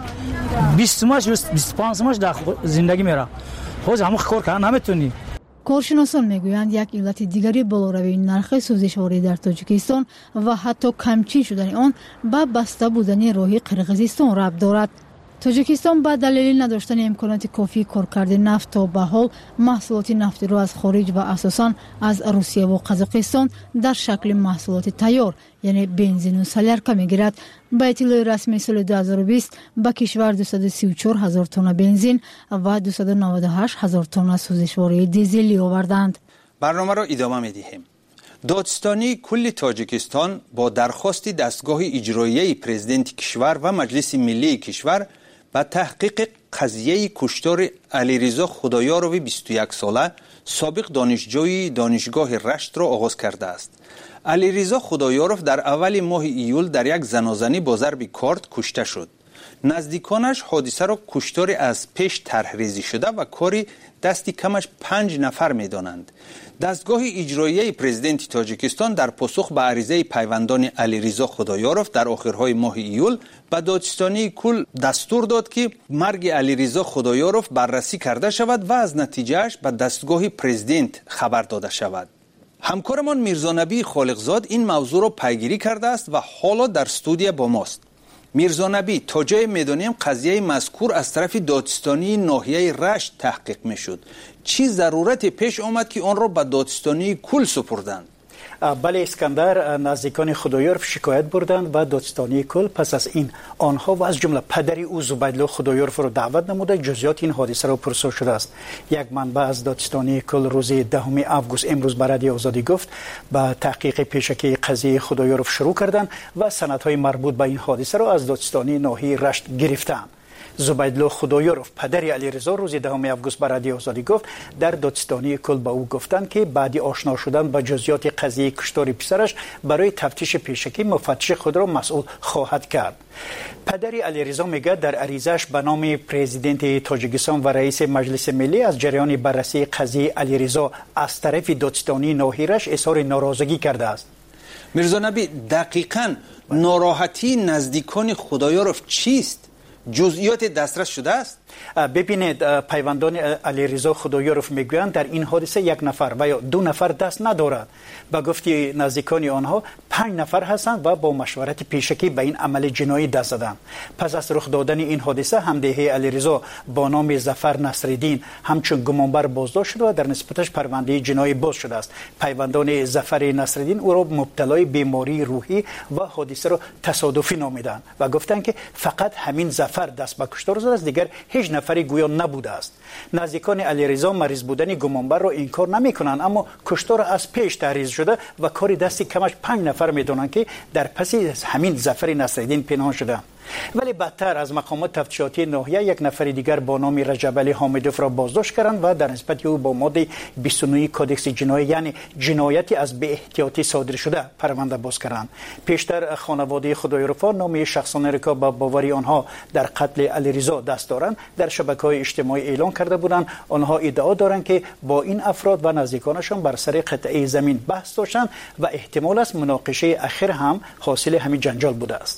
20 سومش 25 سومش در زندگی میره. خود همون کار کردن نمیتونی. کارشناسان میگویند یک علت دیگری بالاروی نرخ سوزشواری در تاجیکستان و حتی کمچین شدن آن به بسته بودن راه قرقیزستان ربط دارد. تاجیکستان با دلیل نداشتن امکانات کافی کارکرد نفت تا به حال محصولات نفتی را از خارج و اساساً از روسیه و قزاقستان در شکل محصولات تیار یعنی بنزین و سلیرکا میگیرد. با اطلاع رسمی سال 2020 به کشور 234,000 تن بنزین و 298,000 تن سوزشواری دیزلی آوردند. برنامه را ادامه می‌دهیم. دادستانی کل تاجیکستان با درخواست دستگاه اجرایی پرزیدنت کشور و مجلس ملی کشور با تحقیق قضیه کشتار علیرضا خدایاروی 21 ساله سابق دانشجوی دانشگاه رشت را آغاز کرده است. علیرضا خدایارov در اول ماه ایول در یک زنازنی با ضرب کارد کشته شد. نزدیکانش حادثه را کشتاری از پیش طرحریزی شده و کاری دستی کمش 5 نفر می‌دانند. دستگاه اجرایی پرزیدنت تاجیکستان در پاسخ به عریضه پیوندان علیرضا خدایاروف در آخرهای ماه ایول به دادستانی کل دستور داد که مرگ علیرضا خدایاروف بررسی کرده شود و از نتیجهش به دستگاه پرزیدنت خبر داده شود. همکارمان میرزا نبی خالقزاد این موضوع را پیگیری کرده است و حالا در استودیو با ماست. میرزا نبی، تا جای میدانیم قضیه مذکور از طرف دادستانی ناحیه رشت تحقیق میشد. چی ضرورت پیش آمد که آن را به دادستانی کل سپردند؟ بله اسکندر، نزدیکان خدایاروف شکایت بردند به دادستانی کل. پس از این آنها و از جمله پدری او زبیدالله خدایاروف را دعوت نموده جزئیات این حادثه را پرسش شده است. یک منبع از دادستانی کل روز 10 آگوست امروز به رادیو آزادی گفت به تحقیق پیشکی قضیه خدایاروف شروع کردند و سندهای مربوط به این حادثه را از دادستانی ناحیه رشت گرفتند. زبیدالله خدایاروف پدر علیرضا روز 10 آگوست به رادیو آزادی گفت در دادستانی کل به او گفتند که بعد آشنا شدن با جزئیات قضیه کشتار پسرش برای تفتیش پیشکی مفتش خود را مسئول خواهد کرد. پدر علیرضا میگه در عریضه‌اش به نام پرزیدنت تاجیکستان و رئیس مجلس ملی از جریان بررسی قضیه علیرضا از طرف دادستانی ناحیه‌اش اظهار ناراضگی کرده است. میرزا نبی، دقیقاً ناراحتی نزدیکان خدایاروف چیست؟ جزئیات دسترس شده است؟ ببینید، پیوندان علیرضا خدایاروف میگویند در این حادثه یک نفر و یا 2 نفر دست ندارد. با گفته نزدیکان آنها 5 نفر هستند و با مشورت پیشکی به این عمل جنایی دست زدند. پس از رخ دادن این حادثه همدیه علیرضا با نام ظفر نصرالدین همچون گمانبر بازداشت شده و در نسبتش پرونده جنایی باز شده است. پیوندان ظفر نصرالدین او را مبتلای بیماری روحی و حادثه را تصادفی نامیدند و گفتند که فقط همین ظفر دست به کشتار زده است، دیگر هیچ نفری گویا نبوده است. نزدیکان علیرضا مریض بودن گمانبر را انکار نمی‌کنند، اما کشتار از پیش تحریز شده و کاری دستی کمش 5 نفر می‌دانند که در پس همین ظفر نصرالدین پنهان شده. ولی بدتر از مقامات تفتیشاتی ناحیه یک نفر دیگر با نام رجب علی حامدوف را بازداشت کردند و در نسبت او با ماده 29 کدکس جنایی یعنی جنایتی از بی احتیاطی صادر شده پرونده باز کردند. پیشتر خانواده خدایاروف نام شخصانی را که با باوری آنها در قتل علیرضا دست دارند در شبکه‌های اجتماعی اعلام کرده بودند. آنها ادعا دارند که با این افراد و نزدیکانشان بر سر قطعه زمین بحث داشتند و احتمال است مناقشه اخیر هم حاصل همین جنجال بوده است.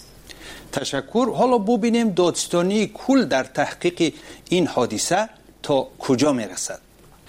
تشکر. حالا ببینیم دادستانی کل در تحقیق این حادثه تا کجا میرسد.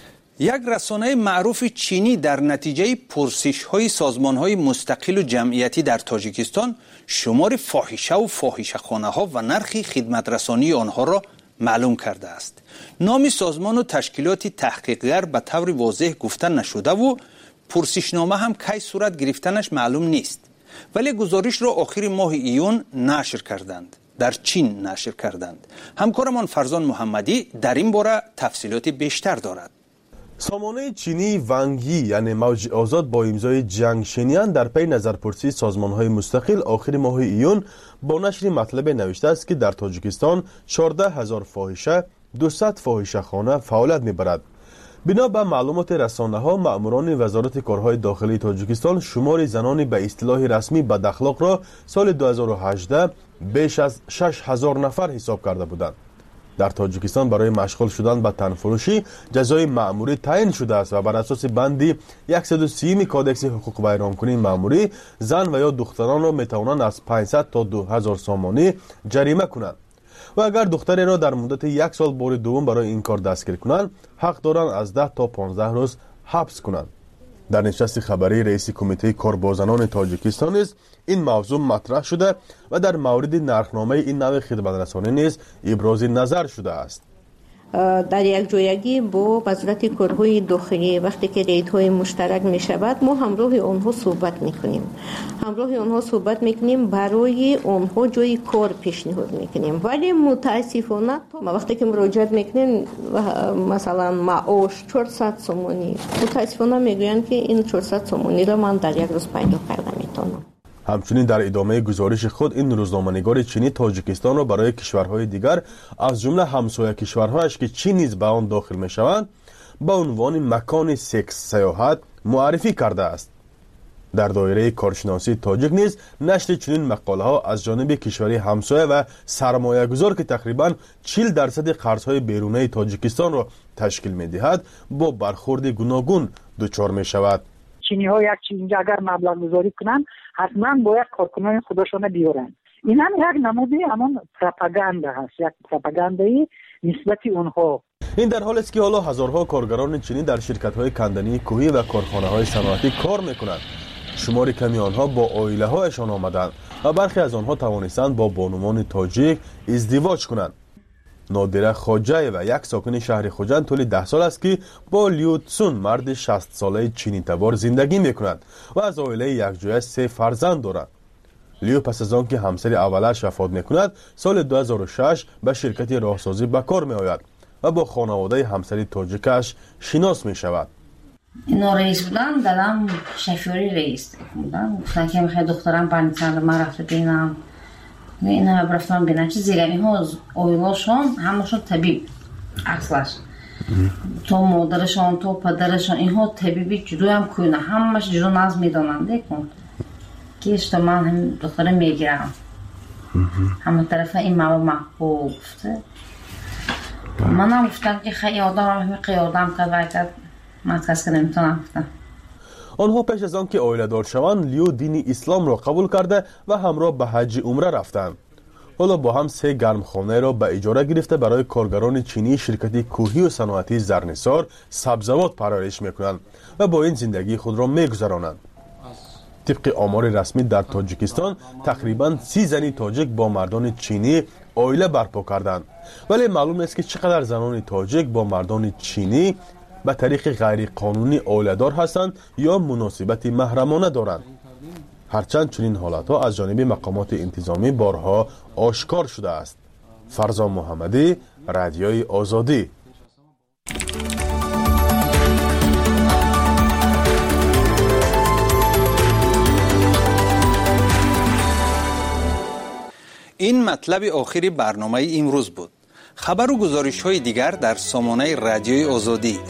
یک رسانه معروف چینی در نتیجه پرسش‌های سازمان‌های مستقل و جمعیتی در تاجیکستان شمار فاحشه و فاحشه‌خانه‌ها و نرخ خدمت رسانی آنها را معلوم کرده است. نام سازمان و تشکیلات تحقیقگر به طور واضح گفته نشده و پرسشنامه هم کی صورت گرفتنش معلوم نیست. ولی گزارش را آخر ماه ایون نشر کردند. در چین نشر کردند. همکارمان فرزان محمدی در این باره تفصیلات بیشتر دارد. سامانه چینی ونگی یعنی موج آزاد با امضای جنگ شینیان در پی نظرپرسی سازمان‌های مستقل آخر ماه ایون با نشر مطلب نوشته است که در تاجیکستان 14,000 فاحشه 200 فاحشه خانه فعالیت می‌برد. بنا به معلومات رسانه‌ها، مأموران وزارت کارهای داخلی تاجیکستان شمار زنان به اصطلاح رسمی بداخلاق را سال 2018 بیش از 6,000 نفر حساب کرده بودند. در تاجیکستان برای مشغول شدن به تنفروشی جزای مأموری تعیین شده است و بر اساس بند 130 کادکس حقوق بیرانکنی مأموری زن و یا دختران را میتوانند از 500 تا 2000 سامانی جریمه کنند و اگر دختری را در مدت 1 سال بار دوم برای این کار دستگیر کنند حق دارند از 10 تا 15 روز حبس کنند. در نشست خبری رئیس کمیته کار با زنان تاجیکستان نیز این موضوع مطرح شده و در مورد نرخنامه این نوع خدمترسانی نیز ابراز نظر شده است. در یک جایگی با وزارت کارهای داخلی وقتی که ریدهای مشترک می شود ما همراه آنها صحبت می کنیم. همراه آنها صحبت می کنیم، برای آنها جای کار پیشنهاد می کنیم. ولی متاسفانه ما وقتی که مراجعت می کنیم مثلا معاش 400 سومانی، متاسفانه می گویند که این 400 سومانی را من در یک روز پیدا کرده می تونم. همچنین در ادامه گزارش خود این روزنامه‌نگار چینی تاجیکستان را برای کشورهای دیگر از جمله همسایه کشورهایش که چین نیز به آن داخل می‌شوند به عنوان مکان سکس سیاحت معرفی کرده است. در دایره کارشناسی تاجیک نیز نشر چنین مقاله‌ها از جانب کشوری همسایه و سرمایه‌گذار که تقریباً 40% قرض‌های بیرونی تاجیکستان را تشکیل می‌دهد با برخورد گوناگون دچار می‌شود. چینی ها یک چیز اینجا اگر مبلغ گذاری کنن حتما باید کارکنان خودشان بیارن. این هم یک نمونه همان پروپاگاندا هست، یک پروپاگاندایی نسبت اونها. این در حالی است که حالا هزارها کارگران چینی در شرکت‌های کندنی کوهی و کارخانه‌های صنعتی کار می‌کنند. شمار کمی آنها با عائله‌هایشان آمدند و برخی از آنها توانستند با بانوان تاجیک ازدواج کنند. نادره خواجه و یک ساکن شهر خوجند طول 10 سال است که با لیو تسون مرد 60 ساله چینی تبار زندگی می‌کند و از عائله یکجای 3 فرزند دارد. لیو پس از آنکه همسر اولش وفات می‌کند سال 2006 به شرکت راهسازی به کار می‌آید و با خانواده همسر تاجیکش شناس می‌شود. اینا رئیس بودن، دادم شفیاری رئیس بودن، گفتن که می‌خواد دخترم پنیتند ما رفته ببینم. اینا برفتم ببینم چه زیگانی ها اویلاشون همشون طبیب اصلش تو مادرشون تو پدرشون اینها طبیبی جدو هم کنه همش جدو ناز میدانن دیکن که اشتا من هم دختره میگیرم همه طرف این مواد محبوب گفته من هم گفتم که خیلی آدم همه قیادم کرد من کس که نمیتونم گفتم. آنها پیش از آن که عائله دار شوند لیو دین اسلام را قبول کرده و همراه به حج عمره رفتند. حالا با هم 3 گرمخانه را به اجاره گرفته برای کارگران چینی شرکت کوهی و صنعتی زرنسار سبزوات پرورش میکنند و با این زندگی خود را میگذرانند. طبق آمار رسمی در تاجیکستان تقریباً 30 زنی تاجیک با مردان چینی عائله برپا کردند، ولی معلوم نیست که چقدر زنان تاجیک با مردان چینی به طریق غیر قانونی عائله‌دار هستند یا مناسبت محرمانه دارند. هرچند چنین حالت‌ها از جانب مقامات انتظامی بارها آشکار شده است. فرزان محمدی، رادیوی آزادی. این مطلب آخری برنامه امروز بود. خبر و گزارش های دیگر در سامانه رادیوی آزادی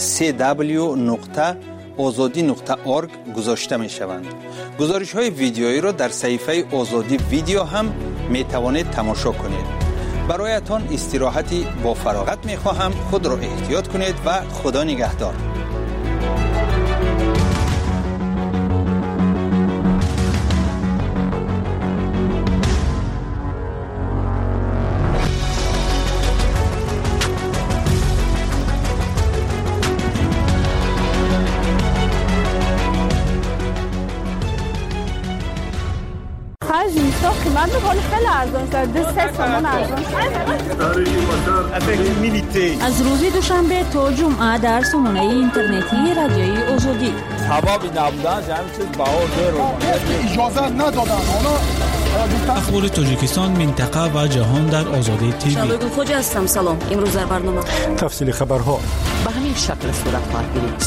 www.azadi.org گذاشته می شوند. گزارش های ویدیویی را در صفحه آزادی ویدیو هم می توانید تماشا کنید. برایتان استراحتی با فراغت می خواهم. خود را احتیاط کنید و خدا نگهدار. از اینستا قیمت میکنه خیلی ارزان است. 200 تومان ارزان است. از روز دوشنبه تا جمعه در سامانه اینترنتی رادیوی آزادی. هوا بی نبودن همه چیز بهار اجازه ندادن. اخبار تاجیکستان، منطقه و جهان در آزادی تیوی. شبگون خوج هستم. سلام. امروز در برنامه تفصیل خبرها به همین شکل صورت خواهد گرفت.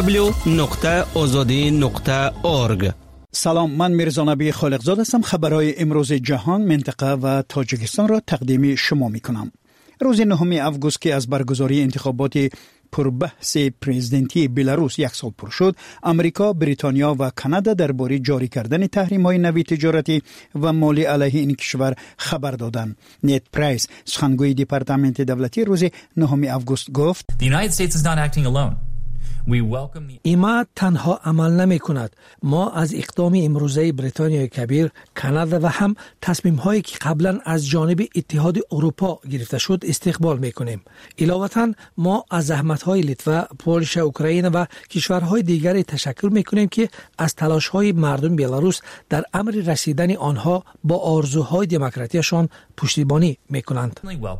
www.azadi.org. سلام، من میرزا نبی خالقزاد هستم. خبرهای امروز جهان، منطقه و تاجیکستان را تقدیم شما میکنم. روز 9 آگوست که از برگزاری انتخابات پربحث پرزیدنتی بلاروس یک سال پر شد، امریکا، بریتانیا و کانادا درباره جاری کردن تحریم‌های نوی تجارتی و مالی علیه این کشور خبر دادند. نت پرایس، سخنگوی دپارتمنت دولتی، روز 9 آگوست گفت: The United States is not acting alone. ایما تنها عمل نمی کند. ما از اقدام امروزه بریتانیای کبیر، کانادا و هم تصمیم هایی که قبلا از جانب اتحاد اروپا گرفته شد استقبال می کنیم. علاوه ما از زحمت های لیتوا، پولش، اوکراین و کشورهای دیگری تشکر می کنیم که از تلاش های مردم بلاروس در امر رسیدن آنها با آرزوهای دموکراتیشان پشتیبانی می کنند.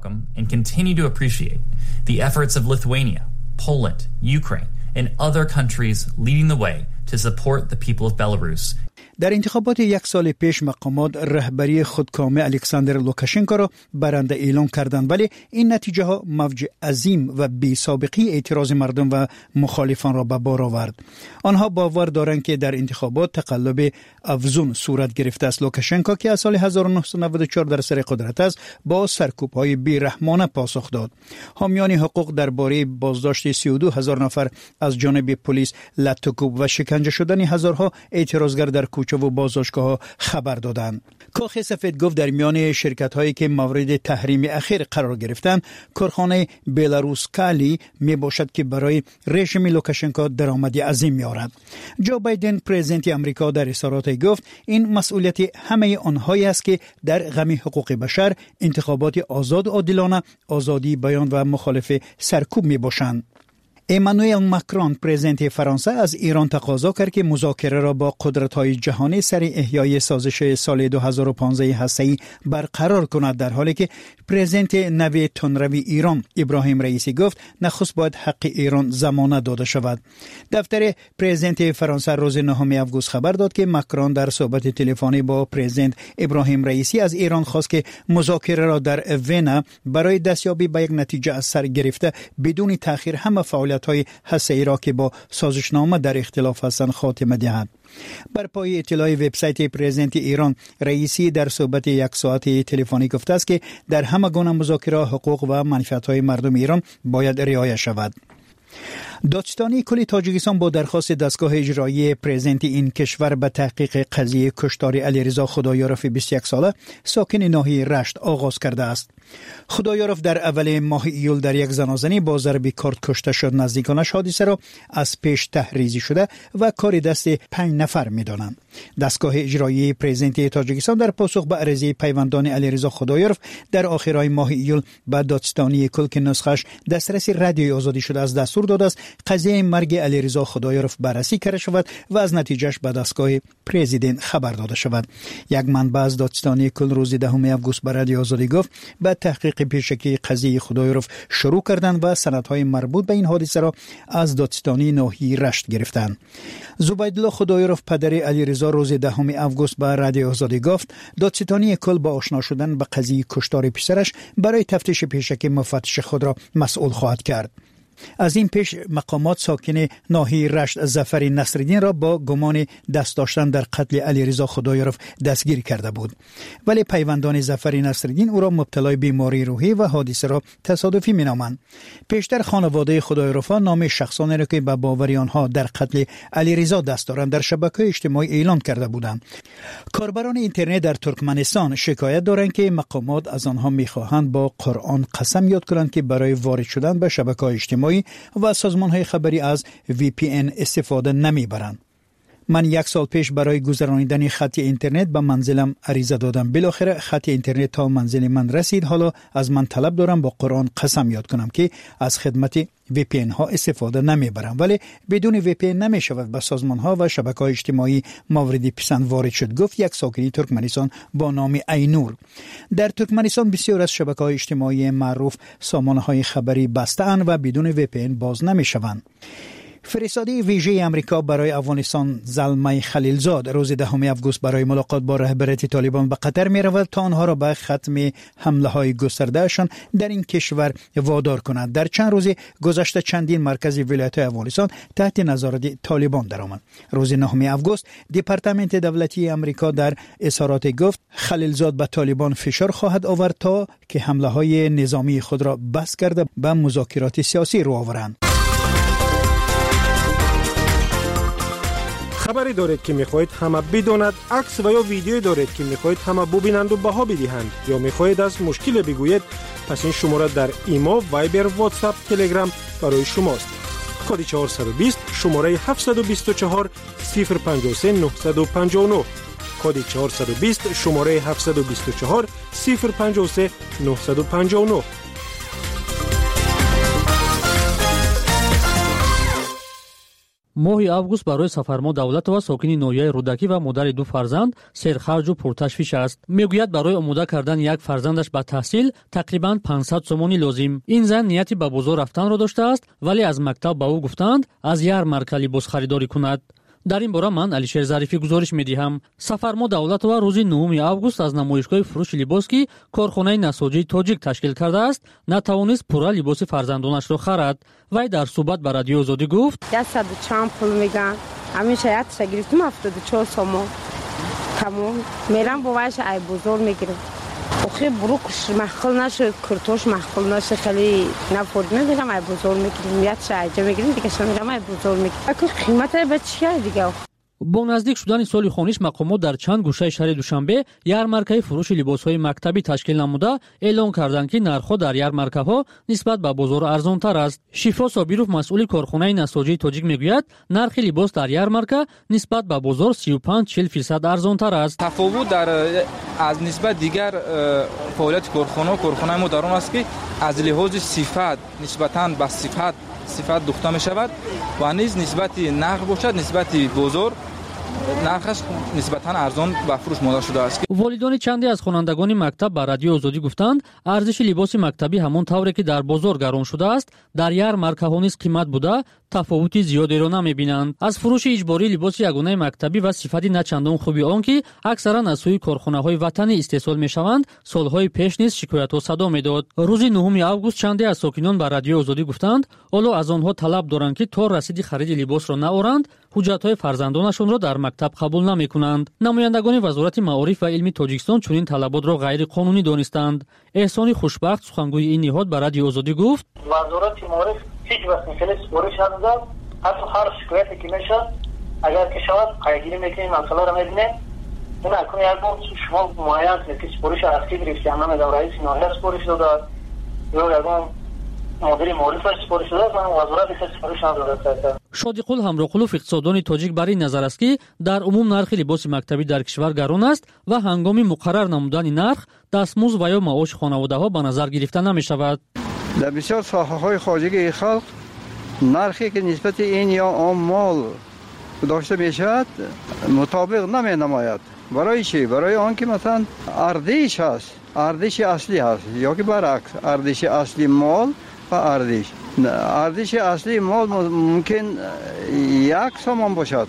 Poland, Ukraine, and other countries leading the way to support the people of Belarus. در انتخابات یک سال پیش مقامات رهبری خودکامه الکساندر لوکاشنکو را برنده اعلام کردند، ولی این نتیجه ها موج عظیم و بی سابقه اعتراض مردم و مخالفان را به بار آورد. آنها باور دارند که در انتخابات تقلب افزون صورت گرفته است. لوکاشنکو که از سال 1994 در سر قدرت است، با سرکوب‌های بی‌رحمانه پاسخ داد. حامیان حقوق درباره بازداشت 32,000 نفر از جانب پلیس، لط‌وکوب و شکنجه شدن هزارها اعتراضگر در کوچه و بازداشتگاه خبر دادند. کاخ سفید گفت در میان شرکت هایی که مورد تحریم اخیر قرار گرفتند، کارخانه بلاروس کالی می باشد که برای رژیم لوکاشنکو درآمدی عظیم می‌آورد. جو بایدن پرزیدنت آمریکا در اظهارات گفت این مسئولیت همه آنهایی است که در غم حقوق بشر، انتخابات آزاد و عادلانه، آزادی بیان و مخالف سرکوب می باشند. امانوئل ماکرون پرزیدنت فرانسه از ایران تقاضا کرد که مذاکره را با قدرت‌های جهانی سر احیای سازش سال 2015 هسته‌ای برقرار کند، در حالی که پرزیدنت نوی تندروی ایران ابراهیم رئیسی گفت نخست باید حق ایران ضمانت داده شود. دفتر پرزیدنت فرانسه روز 9 آگوست خبر داد که ماکرون در صحبت تلفنی با پرزیدنت ابراهیم رئیسی از ایران خواست که مذاکره را در وینا برای دستیابی به یک نتیجه از سر گرفته بدون تأخیر همه فعالیت‌های هسته‌ای را که با سازشنامه در اختلاف هستند خاتمه دهد. بر پای اطلاع وبسایت پرزیدنت ایران، رئیسی در صحبت یک ساعت تلفنی گفته است که در همه گونه مذاکره حقوق و منفعت‌های مردم ایران باید رعایت شود. دادستانی کل تاجیکستان با درخواست دستگاه اجرایی پرزیدنت این کشور به تحقیق قضیه کشتار علیرضا خدایارف 21 ساله ساکن ناحیه رشت آغاز کرده است. خدایارف در اول ماه ایول در یک زنازنی با ضرب کارد کشته شد. نزدیکانش حادثه را از پیش تحریزی شده و کار دست 5 نفر می‌دانند. دستگاه اجرایی پرزیدنت تاجیکستان در پاسخ به عرضه پیوندان علیرضا خدایارف در آخرای ماه ایول به دادستانی کل که نسخش دسترسی رادیوی آزادی شده است دستور داده است قضیه مرگ علیرضا خدایارف بررسی کرده شود و از نتیجهش به دستگاه پرزیدنت خبر داده شود. یک منبع از دادستانی کل روز 10 آگوست به رادیو آزادی گفت به تحقیق پیشکی قضیه خدایارف شروع کردند و سندهای مربوط به این حادثه را از دادستانی ناحیه رشت گرفتند. زبیدالله خدایارف پدر علیرضا روز 10 آگوست به رادیو آزادی گفت دادستانی کل با آشنا شدن به قضیه کشتار پسرش برای تفتیش پیشکی مفتش خود را مسئول خواهد کرد. از این پیش مقامات ساکن ناحیه رشت ظفر نصرالدین را با گمان دست داشتن در قتل علیرضا خدایارف دستگیر کرده بود، ولی پیوندان ظفر نصرالدین او را مبتلای بیماری روحی و حادثه را تصادفی مینامند. پیشتر خانواده خدایارف نام شخصانی را که به باور آنها در قتل علیرضا دست دارند در شبکه‌های اجتماعی اعلان کرده بودند. کاربران اینترنت در ترکمنستان شکایت دارند که مقامات از آنها می‌خواهند با قرآن قسم یاد کنند که برای وارد شدن به شبکه‌های اجتماعی و سازمان‌های خبری از VPN استفاده نمی‌برند. من 1 سال پیش برای گذرانیدن خط اینترنت به منزلم عریضه دادم. بالاخره خط اینترنت تا منزل من رسید. حالا از من طلب دارم با قرآن قسم یاد کنم که از خدمت VPN ها استفاده نمیبرم، ولی بدون VPN نمیشود به سازمان ها و شبکه‌های اجتماعی مورد پسند وارد شد، گفت یک ساکن ترکمنستان با نام اینور. در ترکمنستان بسیار از شبکه‌های اجتماعی معروف سامانه‌های خبری بسته‌اند و بدون VPN باز نمیشوند. فرستاده ویژه امریکا برای افغانستان زلمه خلیلزاد روز 10 آگوست برای ملاقات با رهبریت طالبان به قطر می رود تا آنها را به ختم حمله های گستردهشان در این کشور وادار کند. در چند روز گذشته چندین مرکز ولایت افغانستان تحت نظارت طالبان درآمد. روز 9 آگوست دپارتمنت دولتی امریکا در اظهارات گفت خلیلزاد به طالبان فشار خواهد آورد تا که حمله های نظامی خود را بس کرده به مذاکرات سیاسی رو آورند. خبری دارید که میخواهید همه بداند، عکس و یا ویدیویی دارید که میخواهید همه ببینند و بها بدهند، یا میخواهید از مشکل بگویید، پس این شماره در ایما، وایبر، واتساپ، تلگرام برای شماست. کد 420 شماره 724 053 959. کد 420 شماره 724 053 959. моҳи август барои сафармо давлатова сокини ноҳияи рӯдакӣ ва модари ду фарзанд серхарҷу пурташвиш аст. мегӯяд барои омода кардани як фарзандаш ба таҳсил тақрибан 500 сомони лозим. ин зан нияти ба бозор рафтанро доштааст, вале аз мактаб ба ӯ гуфтанд аз ярмарка либос харидорӣ кунад. дар ин бора ман алишер зарифӣ гузориш медиҳам. сафармо давлатова рӯзи 9 август аз намоишгоҳи фурӯши либос ки корхонаи насоҷии тоҷик ташкил кардааст натавонист пурра либоси фарзандонашро харад. вай дар суҳбат ба радиои озодӣ гуфт: 100 чанд пул меган, ҳамин шаятша гирифтим 74 сомон. тамом мерам бо вайша ай бозор мегирам. охир бурукш махқил нашуд, куртош махқил нашуд, хеле нафурд мегирам ай бозор мегирам. ятша айҷа мегирам, дига шамирам ай бозор мегирам. аку қиматаи ба чия дига. бо наздик шудани соли хониш мақомот дар чанд гӯшаи шаҳри душанбе ярмаркаи фурӯши либосҳои мактабӣ ташкил намуда эълон карданд ки нархҳо дар ярмаркаҳо нисбат ба бозор арзонтар аст. шифо собиров масъули корхонаи насоҷии тоҷик мегӯяд нархи либос дар ярмарка нисбат ба бозор 35-40% арзонтар аст. тафовут дар аз нисбат дигар фаъолияти корхонаи мо дар он аст ки аз лиҳози сифат нисбатан ба сифат духта мешавад ва низ нисбати нарх бошад, нисбати бозор нархаш нисбатан арзон ба фурӯш мода шудааст. волидони чанде аз хонандагони мактаб ба радиои озодӣ гуфтанд арзиши либоси мактабӣ ҳамон тавре ки дар бозор гарон шудааст дар ярмаркаҳо низ қимат буда тафовути зиёдеро намебинанд. аз фурӯши иҷбории либоси ягонаи мактабӣ ва сифати начандон хуби он ки аксаран аз сӯи корхонаҳои ватанӣ истеҳсол мешаванд солҳои пеш низ шикоятҳо садо медод. рӯзи 9 август чанде аз сокинон ба радиои озодӣ гуфтанд ҳоло аз онҳо талаб доранд ки то расиди хариди либосро наоранд ҳуҷҷатҳои фарзандонашонро дар мактаб қабул намекунанд. намояндагони вазорати маориф ва илми тоҷикистон чунин талаботро ғайриқонунӣ донистанд. эҳсони хушбахт сухангӯи ин ниҳод ба радиои озодӣ гуфт: вазорати маориф ҳеҷ вақт мисали сипориш надодад. ҳатто ҳар шикояте ки мешавад агар ки шавад қайгирӣ мекунем, масъаларо мебинем. ин акун як бор шумо муайян кунед ки сипориш аз ки гирифтем, намедонам раиси ноҳия сипориш додад ё ягон мудири маорифаш сипориш додад, ман вазорат ҳеҷ сипориш надодад. шодиқул ҳамроқулов иқтисоддони тоҷик бар ин назар аст ки дар умум нархи либоси мактабӣ дар кишвар гарон аст ва ҳангоми муқаррар намудани нарх дастмузд ва ё маоши хонаводаҳо ба назар гирифта намешавад. дар бисёр соҳаҳои хоҷагии халқ нархе ки нисбати ин ё он мол дошта мешавад мутобиқ наменамояд. барои чӣ? барои он ки масалан ардиш ҳаст, ардиши аслӣ ҳаст ё ки баръакс ардиши асли мол ва ардиши аслии мол мумкин 1 сомон бошад,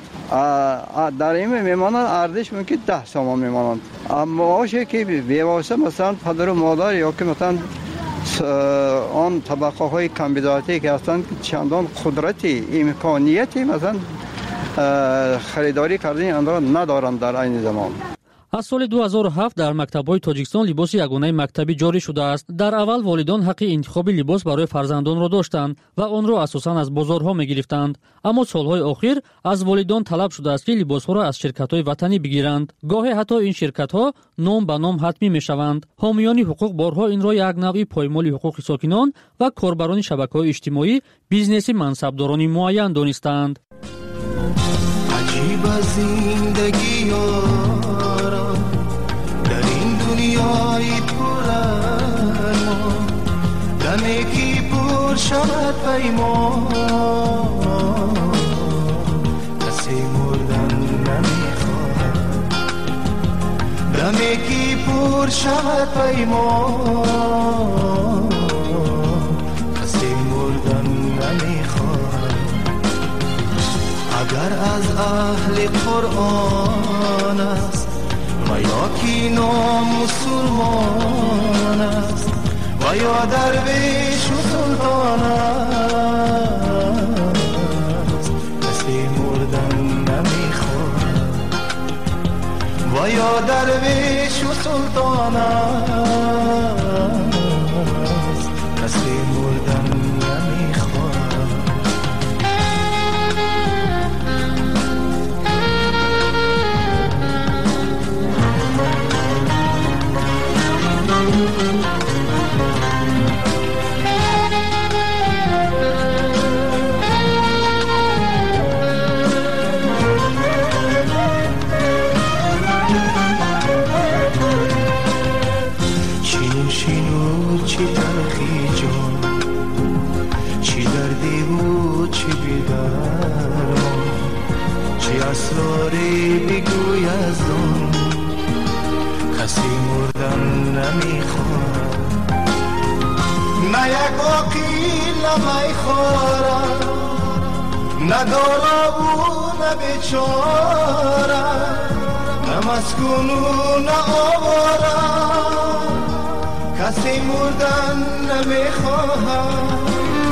дар ин мемонад ардиш мумкин 10 сомон мемонад. маоше ки бевосита масалан падару модар ё ки масалан он табақаҳои камбидоатӣ ки ҳастанд чандон қудрати имконияти масалан харидорӣ кардани онро надоранд дар айни замон. аз соли 2007 дар мактабҳои тоҷикистон либоси ягонаи мактабӣ ҷорӣ шудааст. дар аввал волидон ҳаққи интихоби либос барои фарзандонро доштанд ва онро асосан аз бозорҳо мегирифтанд. аммо солҳои охир аз волидон талаб шудааст ки либосҳоро аз ширкатҳои ватанӣ бигиранд. гоҳе ҳатто ин ширкатҳо ном ба ном ҳатмӣ мешаванд. ҳомиёни ҳуқуқ борҳо инро як навъи поймоли ҳуқуқи сокинон ва корбарони шабакаҳои иҷтимоӣ бизнеси мансабдорони муайян донистаанд. аҷиба زندگی یارم در این دنیای پرارمان دمی که پر شود پیمان کسی مردن نمیخواهد دمی که پر شود پیمان کسی مردن نمیخواهد اگر از اهل قرآن است و یا کی نام مسلمان است و یا درویش و سلطان است کسی مردن نمیخواهد و یا درویش و سلطان است کسی مردن نمیخواهد چی تلخی جان چی دردی بود چی بیدارم چی اسراری بگوی از اون کسی مردن نمیخواد نه یک آقیل نمیخورم نه دارا و نه بیچاره نه مسکون و نه آوارم کسی مردن نمیخواهد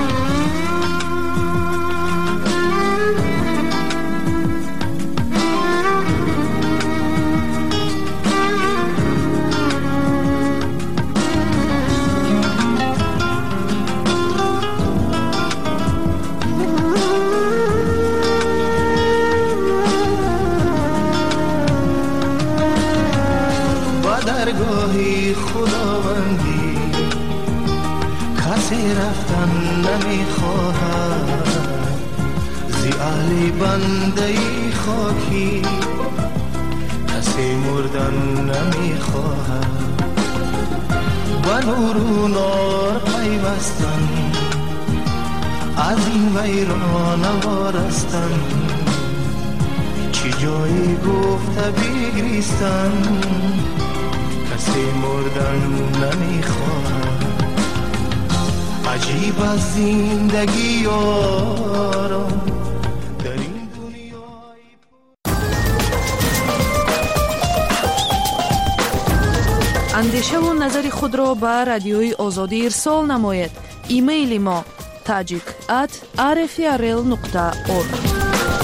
با درگاهی خداوندی کسی رفتن نمیخواهد زی اهل بنده خاکی کسی مردن نمیخواهد و نور و نار پیوستن از این ویران وارستن چی جایی گفته بگریستن کسی مردن نمیخواهد عجیب از زندگی یارم در این دنیای اندیشه و نظر خود را به رادیوی آزادی ارسال نماید. ایمیل ما tajik@rfrl.org.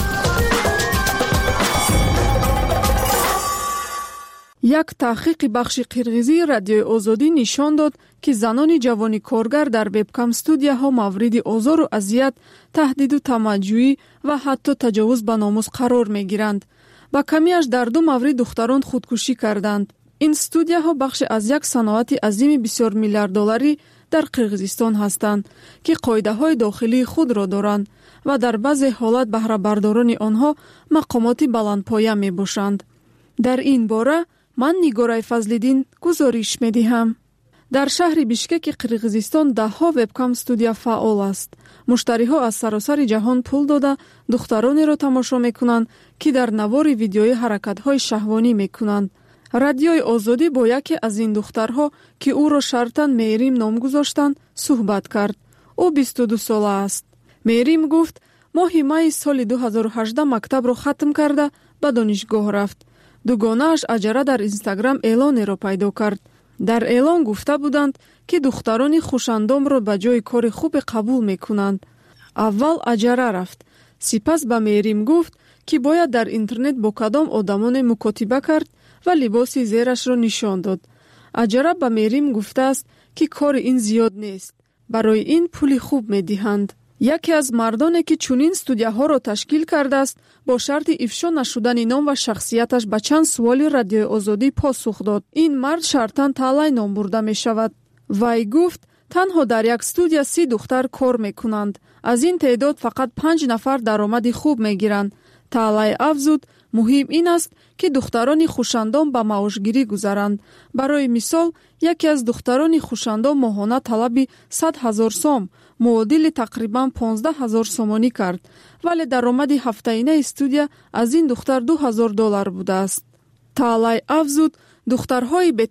یک تحقیق بخش قرغیزی رادیوی آزادی نشان داد که زنان جوانی کارگر در وبکام استودیوها مورد آزار و اذیت، تهدید و تمجیدی و حتی تجاوز به ناموس قرار می‌گیرند. با کمیش در 2 مورد دختران خودکشی کردند. این استودیوها بخش از یک صنعت عظیم بسیار میلیارد دلاری در قرغیزستان هستند که قاعده‌های داخلی خود را دارند و در بعضی حالات بهره برداران آنها مقامات بلندپایه میباشند. در این باره من نیگارای فضل‌الدین گزارش می‌دهم. در شهر بیشکک قرغیزستان 10 وبکام استودیو فعال است. مشتری‌ها از سراسر جهان پول داده دخترانی را تماشا می‌کنند که در نوار ویدیوی حرکت‌های شهوانی می‌کنند. رادیوی آزادی با یکی از این دخترها که او را شرطاً میریم نام گذاشتند صحبت کرد. او 22 ساله است. میریم گفت ماه مای سال 2018 مکتب را ختم کرده به دانشگاه رفت. دوگانه‌اش اجره در اینستاگرام اعلانی را پیدا کرد. در اعلان گفته بودند که دختران خوشندام را به جای کار خوب قبول می‌کنند. اول اجره رفت. سپس به میریم گفت که باید در اینترنت با کدام آدمان مکاتبه کرد و لباسی زیرش را نشان داد. اجره به میریم گفته است که کار این زیاد نیست. برای این پول خوب می‌دهند. یکی از مردانی که چنین استودیوها را تشکیل کرده است با شرط افشا نشدن نام و شخصیتش به چند سوال رادیوی آزادی پاسخ داد. این مرد شرطاً طلای نام برده می شود. وی گفت تنها در یک استودیو 30 دختر کار می کنند. از این تعداد فقط 5 نفر درآمد خوب می گیرند. طلای افزود муҳим ин аст ки духтарони хушандон ба маошгирӣ гузаранд. барои мисол, яке аз духтарони хушандон моҳона талаби 100 000 сом, муодили тақрибан 15 000 сомонӣ кард, вале даромади ҳафтаинаи студия аз ин духтар $2000 будааст. Таалай афзуд, духтарҳои